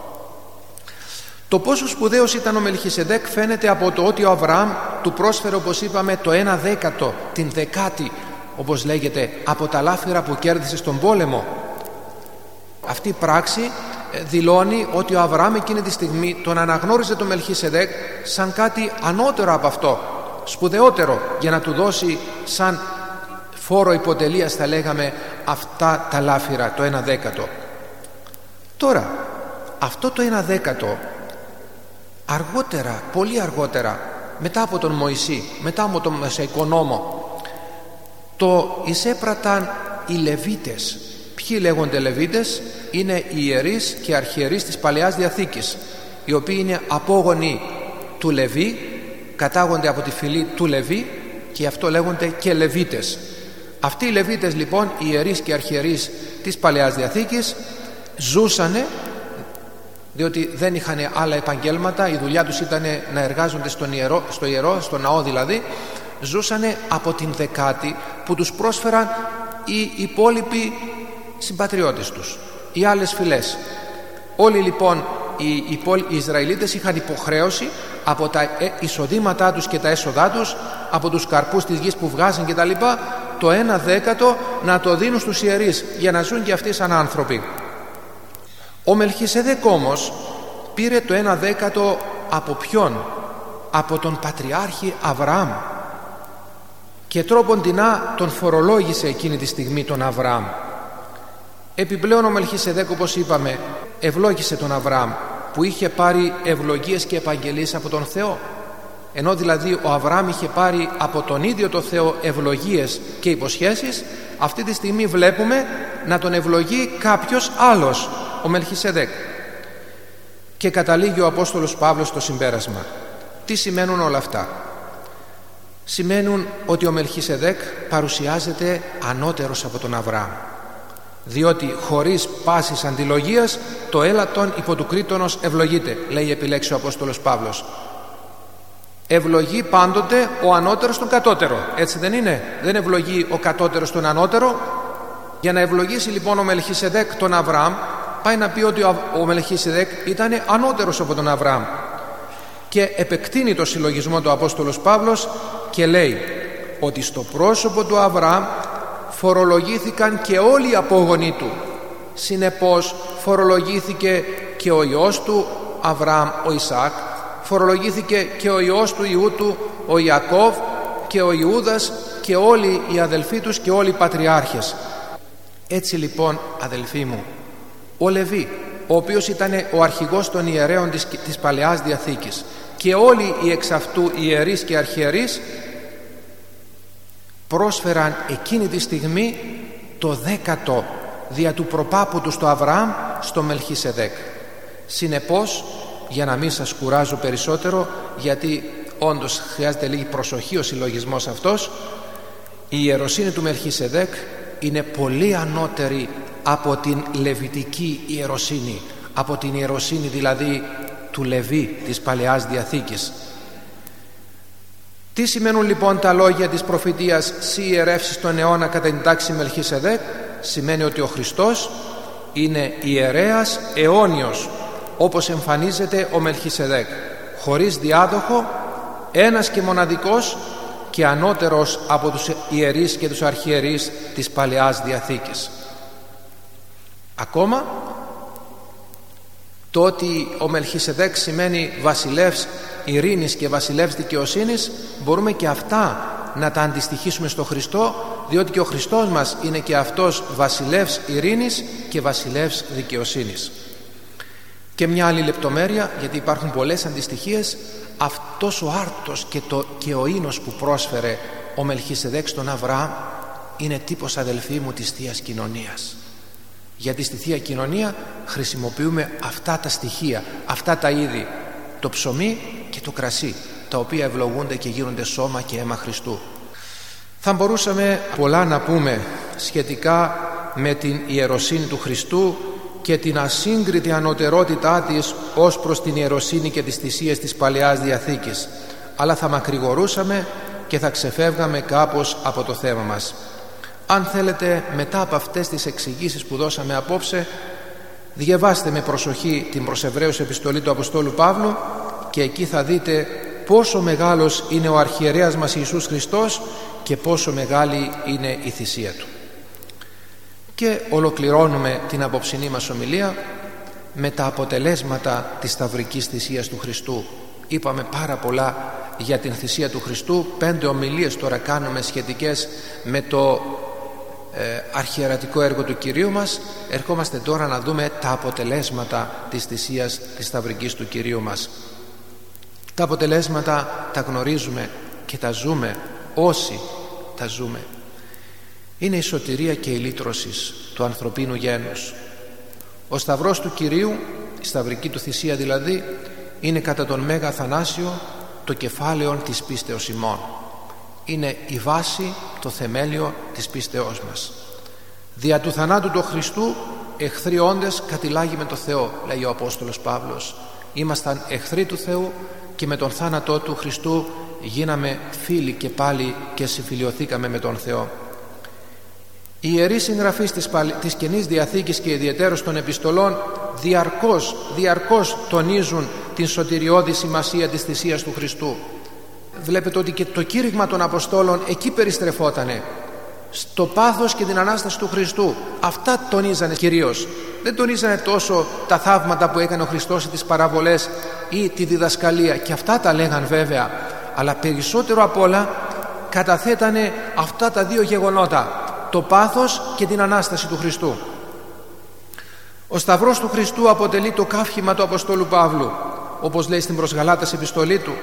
Το πόσο σπουδαίος ήταν ο Μελχισεδέκ φαίνεται από το ότι ο Αβραάμ του πρόσφερε, όπως είπαμε, το 1/10, την δεκάτη, όπως λέγεται, από τα λάφυρα που κέρδισε στον πόλεμο. Αυτή η πράξη δηλώνει ότι ο Αβραάμ εκείνη τη στιγμή τον αναγνώριζε τον Μελχισεδέκ σαν κάτι ανώτερο από αυτό, σπουδαιότερο, για να του δώσει σαν φόρο υποτελείας, θα λέγαμε, αυτά τα λάφυρα, το 1/10. Τώρα αυτό το 1/10 αργότερα, πολύ αργότερα, μετά από τον Μωυσή, μετά από τον Μωσαϊκό νόμο, το εισέπραταν οι Λεβίτες. Ποιοι λέγονται Λεβίτες? Είναι οι ιερείς και αρχιερείς της Παλαιάς Διαθήκης, οι οποίοι είναι απόγονοι του Λεβί, κατάγονται από τη φυλή του Λεβί, και αυτό λέγονται και Λεβίτες. Αυτοί οι Λεβίτες λοιπόν, οι ιερείς και αρχιερείς της Παλαιάς Διαθήκης, ζούσανε, διότι δεν είχαν άλλα επαγγέλματα, η δουλειά τους ήταν να εργάζονται στο ιερό, στο ναό δηλαδή, ζούσανε από την δεκάτη που τους πρόσφεραν οι υπόλοιποι συμπατριώτες τους, οι άλλες φυλές. Όλοι λοιπόν οι Ισραηλίτες είχαν υποχρέωση από τα εισοδήματά τους και τα έσοδά τους, από τους καρπούς της γης που βγάζαν κτλ, το 1/10 να το δίνουν στους ιερείς, για να ζουν και αυτοί σαν άνθρωποι. Ο Μελχισεδέκ όμως πήρε το 1/10 από ποιον? Από τον Πατριάρχη Αβραάμ, και τρόποντινά τον φορολόγησε εκείνη τη στιγμή τον Αβραάμ. Επιπλέον ο Μελχισεδέκ, όπως είπαμε, ευλόγησε τον Αβραάμ, που είχε πάρει ευλογίες και επαγγελίες από τον Θεό. Ενώ δηλαδή ο Αβραάμ είχε πάρει από τον ίδιο το Θεό ευλογίες και υποσχέσεις, αυτή τη στιγμή βλέπουμε να τον ευλογεί κάποιος άλλος, ο Μελχισεδέκ. Και καταλήγει ο Απόστολος Παύλος στο συμπέρασμα. Τι σημαίνουν όλα αυτά? Σημαίνουν ότι ο Μελχισεδέκ παρουσιάζεται ανώτερος από τον Αβραάμ, διότι χωρίς πάσης αντιλογίας το έλατον υπό του κρίτονος ευλογείται, λέει επιλέξει ο Απόστολος Παύλος. Ευλογεί πάντοτε ο ανώτερος τον κατώτερο, έτσι δεν είναι? Δεν ευλογεί ο κατώτερος τον ανώτερο. Για να ευλογήσει λοιπόν ο Μελχισεδέκ τον Αβραάμ, πάει να πει ότι ο Μελχισεδέκ ήταν ανώτερος από τον Αβραάμ, και επεκτείνει το συλλογισμό του Απόστολος Παύλος και λέει ότι στο πρόσωπο του Αβραάμ φορολογήθηκαν και όλοι οι απόγονοί του. Συνεπώς φορολογήθηκε και ο ιός του Αβραάμ, ο Ισαάκ, φορολογήθηκε και ο ιός του Ιού του, ο Ιακώβ, και ο Ιούδας, και όλοι οι αδελφοί τους και όλοι οι πατριάρχες. Έτσι λοιπόν, αδελφοί μου, ο Λεβί, ο οποίος ήταν ο αρχηγός των ιερέων της Παλαιάς Διαθήκης, και όλοι οι εξ αυτού ιερείς και αρχιερείς πρόσφεραν εκείνη τη στιγμή το 10ο δια του προπάπου του στο Αβραάμ στο Μελχισεδέκ. Συνεπώς, για να μην σας κουράζω περισσότερο, γιατί όντως χρειάζεται λίγη προσοχή ο συλλογισμός αυτός, η ιεροσύνη του Μελχισεδέκ είναι πολύ ανώτερη από την λεβιτική ιεροσύνη, από την ιεροσύνη δηλαδή του Λεβί της Παλαιάς Διαθήκης. Τι σημαίνουν λοιπόν τα λόγια της προφητείας «Σοι ιερεύσεις τον αιώνα κατά την τάξη Μελχισεδέκ»? Σημαίνει ότι ο Χριστός είναι ιερέας αιώνιος, όπως εμφανίζεται ο Μελχισεδέκ, χωρίς διάδοχο, ένας και μοναδικός και ανώτερος από τους ιερείς και τους αρχιερείς της Παλαιάς Διαθήκης. Ακόμα, το ότι ο Μελχισεδέκ σημαίνει βασιλεύς ειρήνης και βασιλεύς δικαιοσύνης, μπορούμε και αυτά να τα αντιστοιχίσουμε στο Χριστό, διότι και ο Χριστός μας είναι και αυτός βασιλεύς ειρήνης και βασιλεύς δικαιοσύνης. Και μια άλλη λεπτομέρεια, γιατί υπάρχουν πολλές αντιστοιχίες, αυτός ο άρτος και ο ίνος που πρόσφερε ο Μελχισεδέκ στον Αβραάμ είναι τύπος, αδελφοί μου, της Θείας Κοινωνίας. Γιατί στη Θεία Κοινωνία χρησιμοποιούμε αυτά τα στοιχεία, αυτά τα είδη, το ψωμί και το κρασί, τα οποία ευλογούνται και γίνονται σώμα και αίμα Χριστού. Θα μπορούσαμε πολλά να πούμε σχετικά με την ιεροσύνη του Χριστού και την ασύγκριτη ανωτερότητά της ως προς την ιεροσύνη και τις θυσίες της Παλαιάς Διαθήκης, αλλά θα μακρηγορούσαμε και θα ξεφεύγαμε κάπως από το θέμα μας. Αν θέλετε, μετά από αυτές τις εξηγήσεις που δώσαμε απόψε, διαβάστε με προσοχή την προς Εβραίους επιστολή του Αποστόλου Παύλου και εκεί θα δείτε πόσο μεγάλος είναι ο αρχιερέας μας Ιησούς Χριστός και πόσο μεγάλη είναι η θυσία Του. Και ολοκληρώνουμε την απόψινή μας ομιλία με τα αποτελέσματα της σταυρικής θυσίας του Χριστού. Είπαμε πάρα πολλά για την θυσία του Χριστού, 5 ομιλίες τώρα κάνουμε σχετικές με το αρχιερατικό έργο του Κυρίου μας. Ερχόμαστε τώρα να δούμε τα αποτελέσματα της θυσίας της σταυρικής του Κυρίου μας. Τα αποτελέσματα τα γνωρίζουμε και τα ζούμε όσοι τα ζούμε. Είναι η σωτηρία και η λύτρωση του ανθρωπίνου γένους. Ο σταυρός του Κυρίου, η σταυρική του θυσία δηλαδή, είναι κατά τον Μέγα Αθανάσιο το κεφάλαιο της πίστεως ημών. Είναι η βάση, το θεμέλιο της πίστεώς μας. Δια του θανάτου του Χριστού εχθροί όντες κατηλάγει με το Θεό, λέει ο Απόστολος Παύλος. Ήμασταν εχθροί του Θεού και με τον θάνατό του Χριστού γίναμε φίλοι και πάλι και συμφιλιωθήκαμε με τον Θεό. Οι ιερείς συγγραφείς της Καινής Διαθήκης και ιδιαιτέρως των επιστολών διαρκώς τονίζουν την σωτηριώδη σημασία της θυσίας του Χριστού. Βλέπετε ότι και το κήρυγμα των Αποστόλων εκεί περιστρεφότανε, στο πάθος και την Ανάσταση του Χριστού. Αυτά τονίζανε κυρίως. Δεν τονίζανε τόσο τα θαύματα που έκανε ο Χριστός ή τις παραβολές ή τη διδασκαλία, και αυτά τα λέγαν βέβαια, αλλά περισσότερο απ' όλα καταθέτανε αυτά τα δύο γεγονότα, το πάθος και την Ανάσταση του Χριστού. Ο Σταυρός του Χριστού αποτελεί το καύχημα του Αποστόλου Παύλου, όπως λέει στην προς Γαλάτας επιστολή του: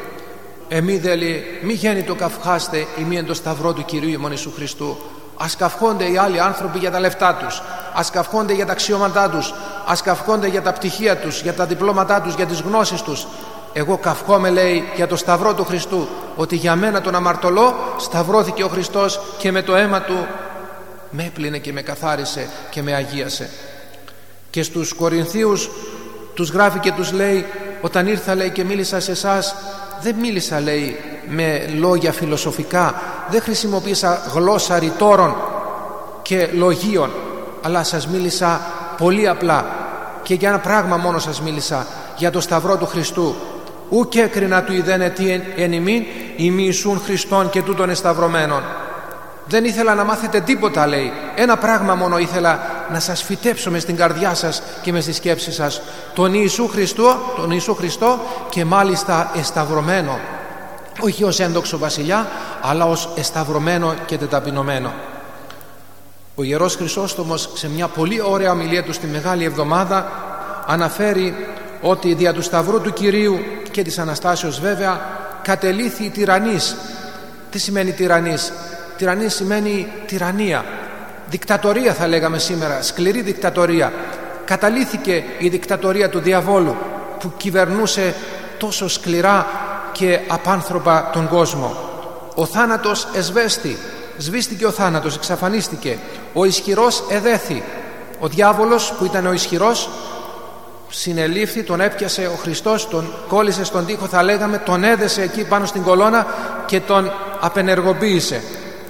μη γέννη το καυχάστε ημί εν το Σταυρό του Κυρίου ημών Ιησού Χριστού. Ας καυχόνται οι άλλοι άνθρωποι για τα λεφτά τους, ας καυχόνται για τα αξιώματά τους, ας καυχόνται για τα πτυχία τους, για τα διπλώματά τους, για τις γνώσεις τους. Εγώ καυχόμαι, λέει, για το Σταυρό του Χριστού, ότι για μένα τον αμαρτωλό σταυρώθηκε ο Χριστός και με το αίμα του με έπλυνε και με καθάρισε και με αγίασε. Και στους Κορινθίους τους γράφει και τους λέει: όταν ήρθα, λέει, και μίλησα σε εσάς, δεν μίλησα, λέει, με λόγια φιλοσοφικά, δεν χρησιμοποίησα γλώσσα ρητόρων και λογίων, αλλά σας μίλησα πολύ απλά και για ένα πράγμα μόνο σας μίλησα, για το Σταυρό του Χριστού. Ουκ έκρινα του ιδένε τι εν ημίν ημί Ιησούν Χριστόν και τούτον εσταυρωμένον. Δεν ήθελα να μάθετε τίποτα, λέει, ένα πράγμα μόνο ήθελα να σας φυτέψω μες στην καρδιά σας και μες στη σκέψη σας, τον Ιησού Χριστό και μάλιστα εσταυρωμένο, όχι ως έντοξο βασιλιά, αλλά ως εσταυρωμένο και τεταπεινωμένο. Ο Ιερός Χρυσόστομος σε μια πολύ ωραία ομιλία του στη Μεγάλη Εβδομάδα αναφέρει ότι δια του Σταυρού του Κυρίου και της Αναστάσεως βέβαια κατελήθη η τυραννής. Τι σημαίνει τυραννής? Τυραννής σημαίνει τυραννία, δικτατορία θα λέγαμε σήμερα, σκληρή δικτατορία. Καταλήθηκε η δικτατορία του διαβόλου που κυβερνούσε τόσο σκληρά και απάνθρωπα τον κόσμο. Ο θάνατος εσβέστη, σβήστηκε ο θάνατος, εξαφανίστηκε. Ο ισχυρός εδέθη. Ο διάβολος που ήταν ο ισχυρός συνελήφθη, τον έπιασε ο Χριστός, τον κόλλησε στον τοίχο θα λέγαμε, τον έδεσε εκεί πάνω στην κολόνα και τον απενεργοποίησε.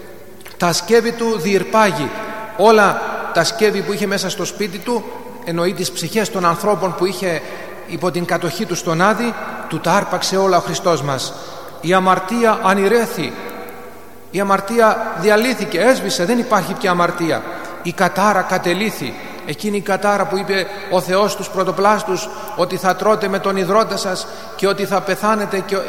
Τα σκεύη του διηρπάγει. Όλα τα σκεύη που είχε μέσα στο σπίτι του, εννοεί τις ψυχές των ανθρώπων που είχε υπό την κατοχή του στον Άδη, του τα άρπαξε όλα ο Χριστός μας. Η αμαρτία ανηρέθη, η αμαρτία διαλύθηκε, έσβησε, δεν υπάρχει πια αμαρτία. Η κατάρα κατελήθη, εκείνη η κατάρα που είπε ο Θεός στους πρωτοπλάστους ότι θα τρώτε με τον ιδρώτα σας και ότι θα πεθάνετε και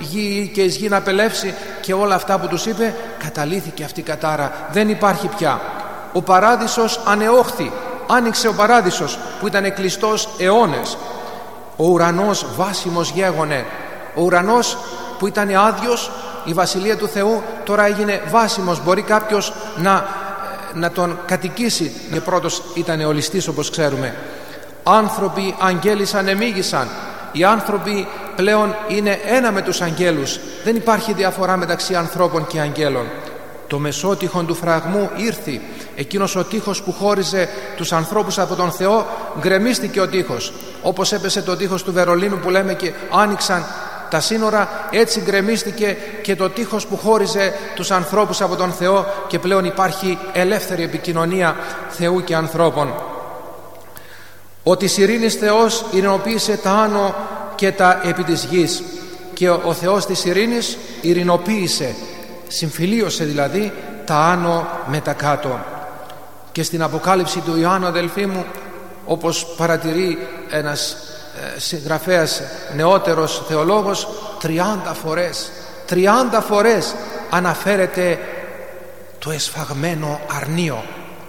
η γη να απελεύσει και όλα αυτά που τους είπε, καταλύθηκε αυτή η κατάρα, δεν υπάρχει πια. Ο παράδεισος ανεόχθη, άνοιξε ο παράδεισος που ήταν κλειστός αιώνες. Ο ουρανός βάσιμος γέγονε, ο ουρανός που ήταν άδειος, η Βασιλεία του Θεού τώρα έγινε βάσιμος, μπορεί κάποιος να τον κατοικήσει. Και πρώτος ήταν ο ληστής όπως ξέρουμε. Άνθρωποι αγγέλισαν, εμίγησαν. Οι άνθρωποι πλέον είναι ένα με τους αγγέλους, δεν υπάρχει διαφορά μεταξύ ανθρώπων και αγγέλων. Το μεσότυχον του φραγμού ήρθη, εκείνος ο τείχος που χώριζε τους ανθρώπους από τον Θεό, γκρεμίστηκε ο τείχος. Όπως έπεσε το τείχος του Βερολίνου που λέμε και άνοιξαν τα σύνορα, έτσι γκρεμίστηκε και το τείχος που χώριζε τους ανθρώπους από τον Θεό και πλέον υπάρχει ελεύθερη επικοινωνία Θεού και ανθρώπων. Ο της ειρήνης Θεός ειρηνοποίησε τα άνω και τα επί της γης, και ο Θεός της ειρήνης ειρηνοποίησε, συμφιλίωσε δηλαδή τα άνω με τα κάτω. Και στην Αποκάλυψη του Ιωάννου, αδελφοί μου, όπως παρατηρεί ένας συγγραφέας νεότερος θεολόγος, 30 φορές αναφέρεται το εσφαγμένο αρνείο,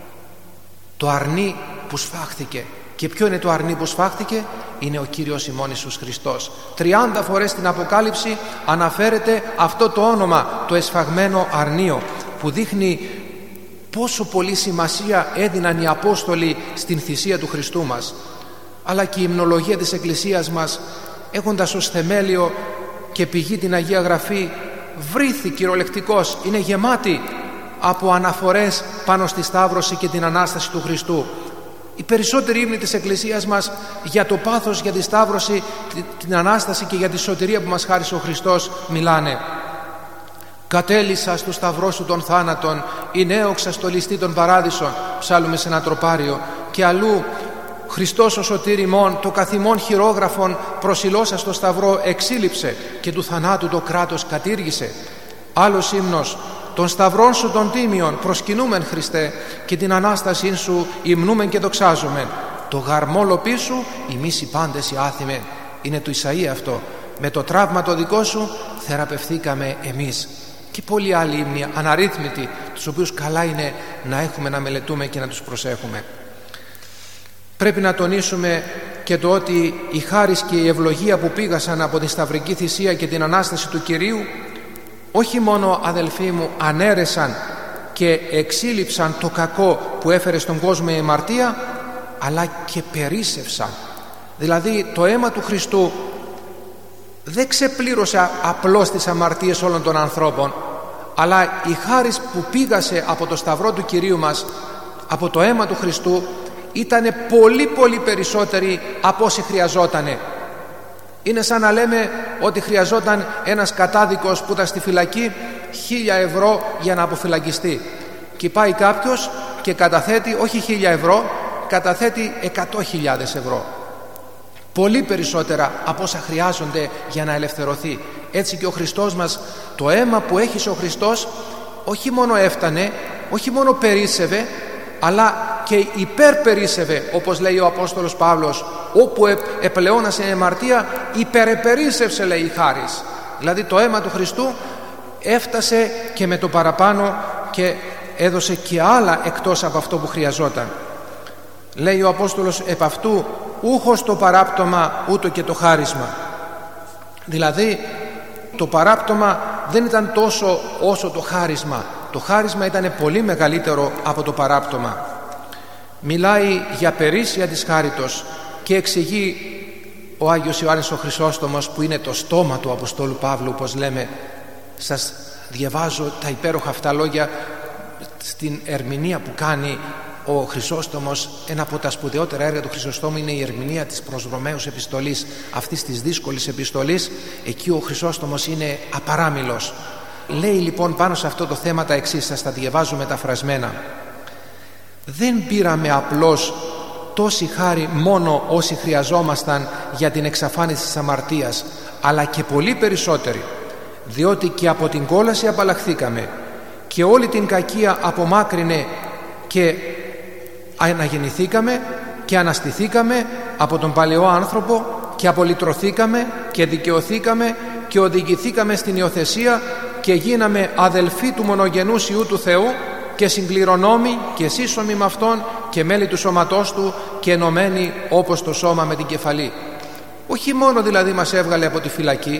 το αρνί που σφάχθηκε. Και ποιο είναι το αρνί που σφάχθηκε? Είναι ο Κύριος ημών Ιησούς Χριστός. 30 φορές στην Αποκάλυψη αναφέρεται αυτό το όνομα, το εσφαγμένο αρνείο, που δείχνει πόσο πολύ σημασία έδιναν οι Απόστολοι στην θυσία του Χριστού μας. Αλλά και η υμνολογία της Εκκλησίας μας, έχοντας ως θεμέλιο και πηγή την Αγία Γραφή, βρήθη κυριολεκτικός, είναι γεμάτη από αναφορές πάνω στη Σταύρωση και την Ανάσταση του Χριστού. Οι περισσότεροι ύμνοι της Εκκλησίας μας για το πάθος, για τη Σταύρωση, την Ανάσταση και για τη σωτηρία που μας χάρισε ο Χριστός μιλάνε. «Κατέλησα στο σταυρό σου των θάνατων, εινέωξα στο ληστή των παράδεισων», ψάλλουμε σε ένα τροπάριο, και αλλού «Χριστός ο σωτήρ ημών, το καθημών χειρόγραφον προσιλώσα στο σταυρό εξήλυψε και του θανάτου το κράτος κατήργησε». Άλλος ύμνος, «Των σταυρών σου των τίμιων προσκυνούμεν Χριστέ και την Ανάστασή σου υμνούμεν και δοξάζομεν. Το γαρμόλο πίσου ημείς οι πάντες οι άθιμεν». Είναι του Ισαΐα αυτό. «Με το τραύμα το δικό σου θεραπευθήκαμε εμείς». Και πολλοί άλλοι ύμνοι αναρρύθμιτοι, τους οποίους καλά είναι να έχουμε να μελετούμε και να τους προσέχουμε. Πρέπει να τονίσουμε και το ότι η χάρις και η ευλογία που πήγασαν από την Σταυρική Θυσία και την Ανάσταση του Κυρίου, όχι μόνο, αδελφοί μου, ανέρεσαν και εξήλυψαν το κακό που έφερε στον κόσμο η αμαρτία, αλλά και περίσσευσαν. Δηλαδή το αίμα του Χριστού δεν ξεπλήρωσε απλώς τις αμαρτίες όλων των ανθρώπων, αλλά η χάρις που πήγασε από το Σταυρό του Κυρίου μας, από το αίμα του Χριστού, ήταν πολύ περισσότερη από όσοι χρειαζότανε. Είναι σαν να λέμε ότι χρειαζόταν ένας κατάδικος που ήταν στη φυλακή 1.000 ευρώ για να αποφυλακιστεί, και πάει κάποιος και καταθέτει όχι 1.000 ευρώ, καταθέτει 100.000 ευρώ. Πολύ περισσότερα από όσα χρειάζονται για να ελευθερωθεί. Έτσι και ο Χριστός μας, το αίμα που έχησε ο Χριστός όχι μόνο έφτανε, όχι μόνο περίσσευε, αλλά και υπερπερίσσευε, όπως λέει ο Απόστολος Παύλος, όπου επλεώνασε η αμαρτία, υπερεπερίσσευσε, λέει, η χάρις. Δηλαδή το αίμα του Χριστού έφτασε και με το παραπάνω και έδωσε και άλλα εκτός από αυτό που χρειαζόταν. Λέει ο Απόστολος επ' αυτού ούχος το παράπτωμα ούτω και το χάρισμα. Δηλαδή το παράπτωμα δεν ήταν τόσο όσο το χάρισμα. Το χάρισμα ήταν πολύ μεγαλύτερο από το παράπτωμα. Μιλάει για περίσσια της χάριτος και εξηγεί ο Άγιος Ιωάννης ο Χρυσόστομος, που είναι το στόμα του Αποστόλου Παύλου, όπως λέμε. Σας διαβάζω τα υπέροχα αυτά λόγια στην ερμηνεία που κάνει ο Χρυσόστομος. Ένα από τα σπουδαιότερα έργα του Χρυσοστόμου είναι η ερμηνεία της προς Ρωμαίους επιστολής, αυτής της δύσκολης επιστολής. Εκεί ο Χρυσόστομος είναι απαράμιλος. Λέει λοιπόν πάνω σε αυτό το θέμα τα εξής, σας τα διαβάζω μεταφρασμένα. Δεν πήραμε απλώς τόση χάρη μόνο όσοι χρειαζόμασταν για την εξαφάνιση της αμαρτίας, αλλά και πολύ περισσότεροι, διότι και από την κόλαση απαλλαχθήκαμε και όλη την κακία απομάκρυνε και αναγεννηθήκαμε και αναστηθήκαμε από τον παλαιό άνθρωπο και απολυτρωθήκαμε και δικαιωθήκαμε και οδηγηθήκαμε στην υιοθεσία και γίναμε αδελφοί του μονογενούς Υιού του Θεού και συγκληρονόμοι και σύσσωμοι με Αυτόν και μέλη του σώματός Του και ενωμένοι όπως το σώμα με την κεφαλή. Όχι μόνο δηλαδή μας έβγαλε από τη φυλακή,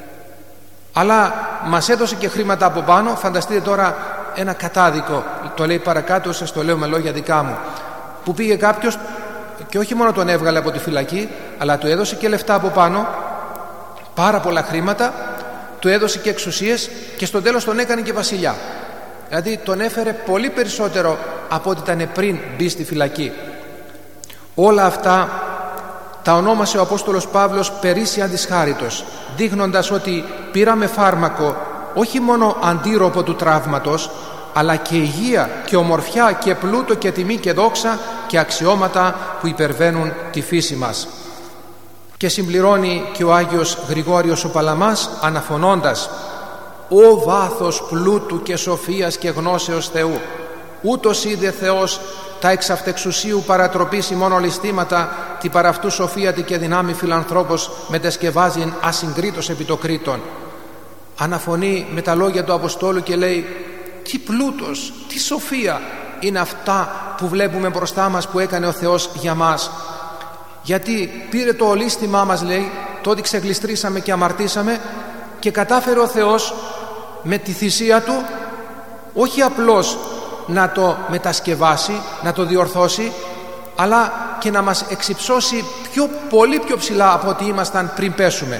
αλλά μας έδωσε και χρήματα από πάνω. Φανταστείτε τώρα ένα κατάδικο, το λέει παρακάτω, σας το λέω με λόγια δικά μου, που πήγε κάποιος και όχι μόνο τον έβγαλε από τη φυλακή, αλλά του έδωσε και λεφτά από πάνω, πάρα πολλά χρήματα, του έδωσε και εξουσίες και στο τέλος τον έκανε και βασιλιά. Δηλαδή τον έφερε πολύ περισσότερο από ό,τι ήταν πριν μπει στη φυλακή. Όλα αυτά τα ονόμασε ο Απόστολος Παύλος περίσσια της χάριτος, δείχνοντας ότι πήραμε φάρμακο όχι μόνο αντίρροπο του τραύματος, αλλά και υγεία και ομορφιά και πλούτο και τιμή και δόξα και αξιώματα που υπερβαίνουν τη φύση μας. Και συμπληρώνει και ο Άγιος Γρηγόριος ο Παλαμάς αναφωνώντας: «Ω βάθος πλούτου και σοφίας και γνώσεως Θεού, ούτως είδε Θεός τα εξ αυτεξουσίου παρατροπής ημών ολιστήματα, τη παραυτού σοφίατη και δυνάμει φιλανθρώπος μετεσκευάζει ασυγκρίτως επί το κρήτον». Αναφωνεί με τα λόγια του Αποστόλου και λέει: τι πλούτος, τι σοφία είναι αυτά που βλέπουμε μπροστά μας που έκανε ο Θεός για μας. Γιατί πήρε το ολίσθημά μας, λέει, το ότι ξεγλιστρήσαμε και αμαρτήσαμε, και κατάφερε ο Θεός με τη θυσία Του όχι απλώς να το μετασκευάσει, να το διορθώσει, αλλά και να μας εξυψώσει πολύ πιο ψηλά από ό,τι ήμασταν πριν πέσουμε.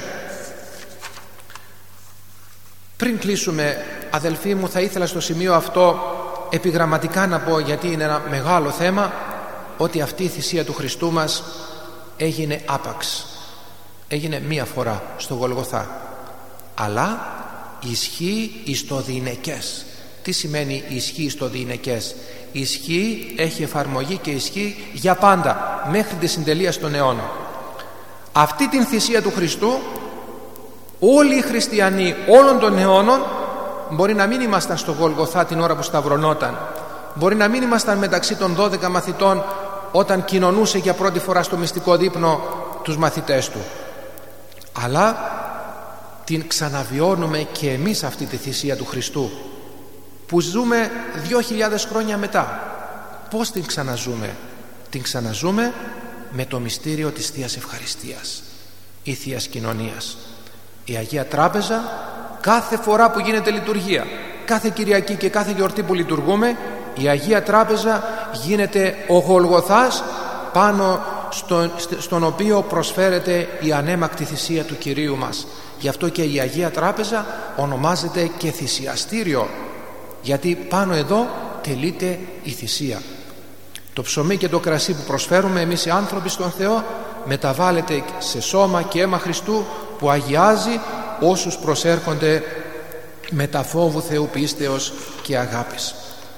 Πριν κλείσουμε, αδελφοί μου, θα ήθελα στο σημείο αυτό επιγραμματικά να πω, γιατί είναι ένα μεγάλο θέμα, ότι αυτή η θυσία του Χριστού μας έγινε άπαξ. Έγινε μία φορά στο Γολγοθά, αλλά ισχύει εις το διηνεκές. Τι σημαίνει ισχύει εις το διηνεκές? Ισχύει, έχει εφαρμογή και ισχύει για πάντα, μέχρι τη συντελεία των αιώνων. Αυτή την θυσία του Χριστού όλοι οι χριστιανοί όλων των αιώνων, μπορεί να μην ήμασταν στο Γολγοθά την ώρα που σταυρωνόταν, μπορεί να μην ήμασταν μεταξύ των 12 μαθητών όταν κοινωνούσε για πρώτη φορά στο μυστικό δείπνο τους μαθητές του, αλλά την ξαναβιώνουμε και εμείς αυτή τη θυσία του Χριστού που ζούμε 2.000 χρόνια μετά. Πώς την ξαναζούμε? Την ξαναζούμε με το μυστήριο της Θείας Ευχαριστίας ή Θείας Κοινωνίας. Η Αγία Τράπεζα, κάθε φορά που γίνεται λειτουργία, κάθε Κυριακή και κάθε γιορτή που λειτουργούμε, η Αγία Τράπεζα γίνεται ο Γολγοθάς πάνω στον οποίο προσφέρεται η ανέμακτη θυσία του Κυρίου μας. Γι' αυτό και η Αγία Τράπεζα ονομάζεται και θυσιαστήριο, γιατί πάνω εδώ τελείται η θυσία. Το ψωμί και το κρασί που προσφέρουμε εμείς οι άνθρωποι στον Θεό μεταβάλλεται σε σώμα και αίμα Χριστού που αγιάζει όσους προσέρχονται με τα φόβου Θεού πίστεως και αγάπης.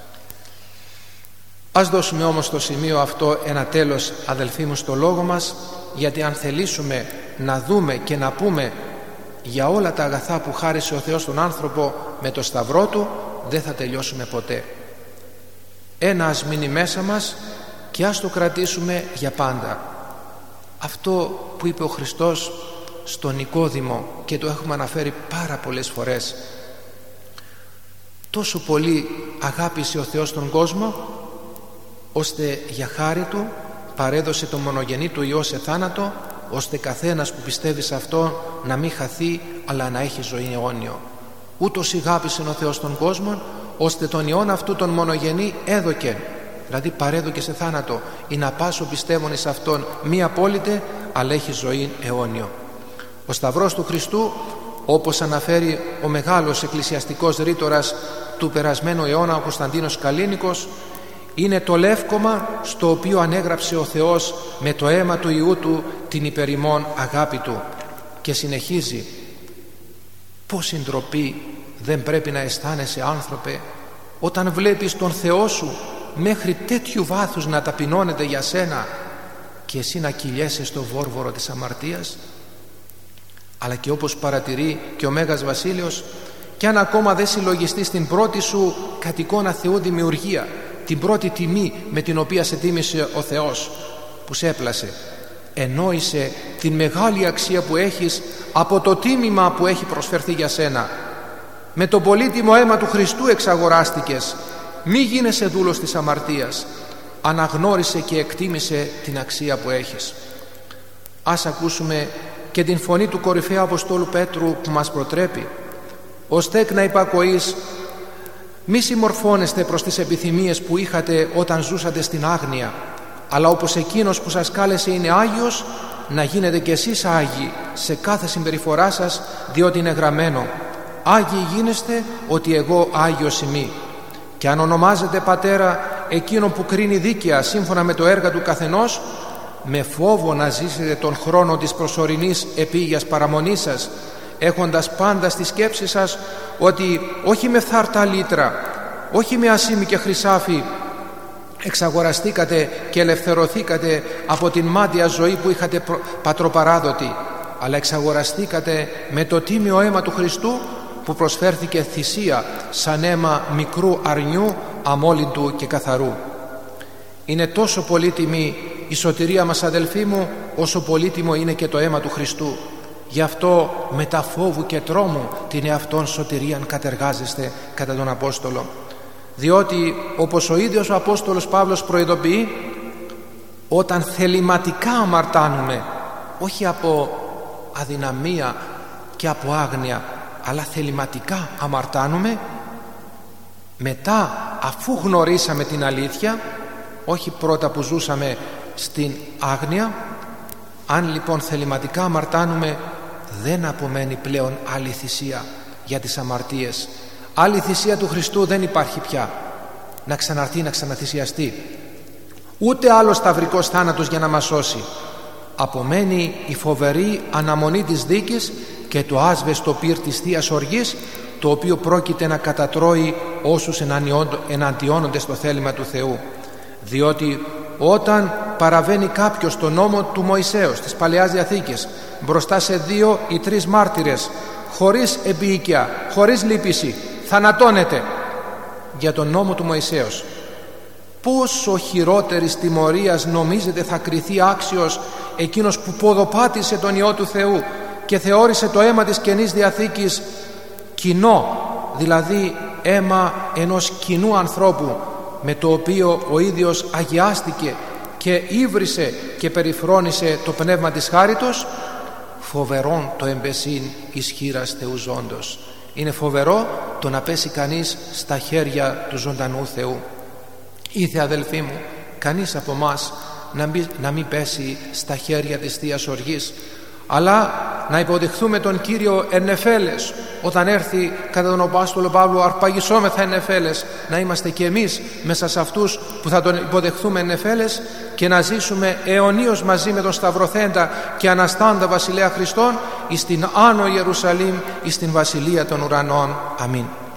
Ας δώσουμε όμως στο σημείο αυτό ένα τέλος, αδελφοί μου, στο λόγο μας, γιατί αν θελήσουμε να δούμε και να πούμε για όλα τα αγαθά που χάρισε ο Θεός στον άνθρωπο με το σταυρό Του, δεν θα τελειώσουμε ποτέ. Ένα ας μείνει μέσα μας και ας το κρατήσουμε για πάντα. Αυτό που είπε ο Χριστός στον Νικόδημο, και το έχουμε αναφέρει πάρα πολλές φορές: Τόσο πολύ αγάπησε ο Θεός τον κόσμο, ώστε για χάρη Του παρέδωσε τον μονογενή Του Υιό σε θάνατο, ώστε καθένας που πιστεύει σε Αυτό να μην χαθεί, αλλά να έχει ζωή αιώνιο. Ούτως αγάπησε ο Θεός τον κόσμο, ώστε τον Υιόν αυτού τον μονογενή έδωκε, δηλαδή παρέδωκε σε θάνατο, ή να πάσο πιστεύουν εις Αυτόν μη απόλυτε, αλλά έχει ζωή αιώνιο. Ο Σταυρός του Χριστού, όπως αναφέρει ο μεγάλος εκκλησιαστικός ρήτορας του περασμένου αιώνα, ο Κωνσταντίνος Καλίνικος, είναι το λεύκομα στο οποίο ανέγραψε ο Θεός με το αίμα του Υιού Του την υπερημών αγάπη Του. Και συνεχίζει: πόση ντροπή δεν πρέπει να αισθάνεσαι, άνθρωπε, όταν βλέπεις τον Θεό σου μέχρι τέτοιου βάθους να ταπεινώνεται για σένα και εσύ να κυλιέσαι στο βόρβορο της αμαρτίας. Αλλά και όπως παρατηρεί και ο Μέγας Βασίλειος, κι αν ακόμα δεν συλλογιστείς την πρώτη σου κατ' εικόνα Θεού δημιουργία, την πρώτη τιμή με την οποία σε τίμησε ο Θεός που σε έπλασε, ενόησε την μεγάλη αξία που έχεις από το τίμημα που έχει προσφερθεί για σένα. Με το πολύτιμο αίμα του Χριστού εξαγοράστηκες. Μη γίνεσαι δούλος της αμαρτίας. Αναγνώρισε και εκτίμησε την αξία που έχεις. Ας ακούσουμε και την φωνή του κορυφαίου Αποστόλου Πέτρου που μας προτρέπει: ως τέκνα υπακοής μη συμμορφώνεστε προς τις επιθυμίες που είχατε όταν ζούσατε στην άγνοια, αλλά όπως εκείνος που σας κάλεσε είναι Άγιος, να γίνετε κι εσείς Άγιοι σε κάθε συμπεριφορά σας, διότι είναι γραμμένο: Άγιοι γίνεστε ότι εγώ Άγιος ημί. Και αν ονομάζετε Πατέρα εκείνον που κρίνει δίκαια σύμφωνα με το έργα του καθενός, με φόβο να ζήσετε τον χρόνο της προσωρινής επίγειας παραμονής σας, έχοντας πάντα στη σκέψη σας ότι όχι με φθάρτα λίτρα, όχι με ασήμι και χρυσάφι εξαγοραστήκατε και ελευθερωθήκατε από την μάτια ζωή που είχατε πατροπαράδοτη, αλλά εξαγοραστήκατε με το τίμιο αίμα του Χριστού που προσφέρθηκε θυσία σαν αίμα μικρού αρνιού, αμόλυντου και καθαρού. Είναι τόσο πολύτιμη η σωτηρία μας, αδελφοί μου, όσο πολύτιμο είναι και το αίμα του Χριστού. Γι' αυτό με τα φόβου και τρόμου την εαυτόν σωτηρίαν κατεργάζεστε κατά τον Απόστολο. Διότι όπως ο ίδιος ο Απόστολος Παύλος προειδοποιεί, όταν θεληματικά αμαρτάνουμε, όχι από αδυναμία και από άγνοια, αλλά θεληματικά αμαρτάνουμε, μετά αφού γνωρίσαμε την αλήθεια, όχι πρώτα που ζούσαμε στην άγνοια, αν λοιπόν θεληματικά αμαρτάνουμε, δεν απομένει πλέον άλλη θυσία για τις αμαρτίες. Άλλη θυσία του Χριστού δεν υπάρχει πια, να ξαναρθεί, να ξαναθυσιαστεί. Ούτε άλλος σταυρικός θάνατος για να μας σώσει. Απομένει η φοβερή αναμονή της δίκης και το άσβεστο πυρ της Θείας Οργής, το οποίο πρόκειται να κατατρώει όσους εναντιώνονται στο θέλημα του Θεού. Διότι όταν παραβαίνει κάποιος τον νόμο του Μωυσέως της Παλαιάς Διαθήκης μπροστά σε 2 ή 3 μάρτυρες, χωρίς επίοικια, χωρίς λύπηση, θανατώνεται για τον νόμο του Μωυσέως, πόσο χειρότερης τιμωρίας νομίζετε θα κριθεί άξιος εκείνος που ποδοπάτησε τον Υιό του Θεού και θεώρησε το αίμα της Καινής Διαθήκης κοινό, δηλαδή αίμα ενός κοινού ανθρώπου, με το οποίο ο ίδιος αγιάστηκε και ύβρισε και περιφρόνησε το πνεύμα της χάριτος. Φοβερόν το εμπεσίν ισχύρας Θεού ζώντος. Είναι φοβερό το να πέσει κανείς στα χέρια του ζωντανού Θεού. Ήθε, αδελφοί μου, κανείς από μας να μην πέσει στα χέρια της Θείας Οργής, αλλά να υποδεχθούμε τον Κύριο εν νεφέλες. Όταν έρθει κατά τον Απόστολο Παύλο, αρπαγισόμεθα εν νεφέλες, να είμαστε και εμείς μέσα σε αυτούς που θα τον υποδεχθούμε εν νεφέλες και να ζήσουμε αιωνίως μαζί με τον Σταυρωθέντα και Αναστάντα Βασιλέα Χριστόν εις την Άνω Ιερουσαλήμ, εις την Βασιλεία των Ουρανών. Αμήν.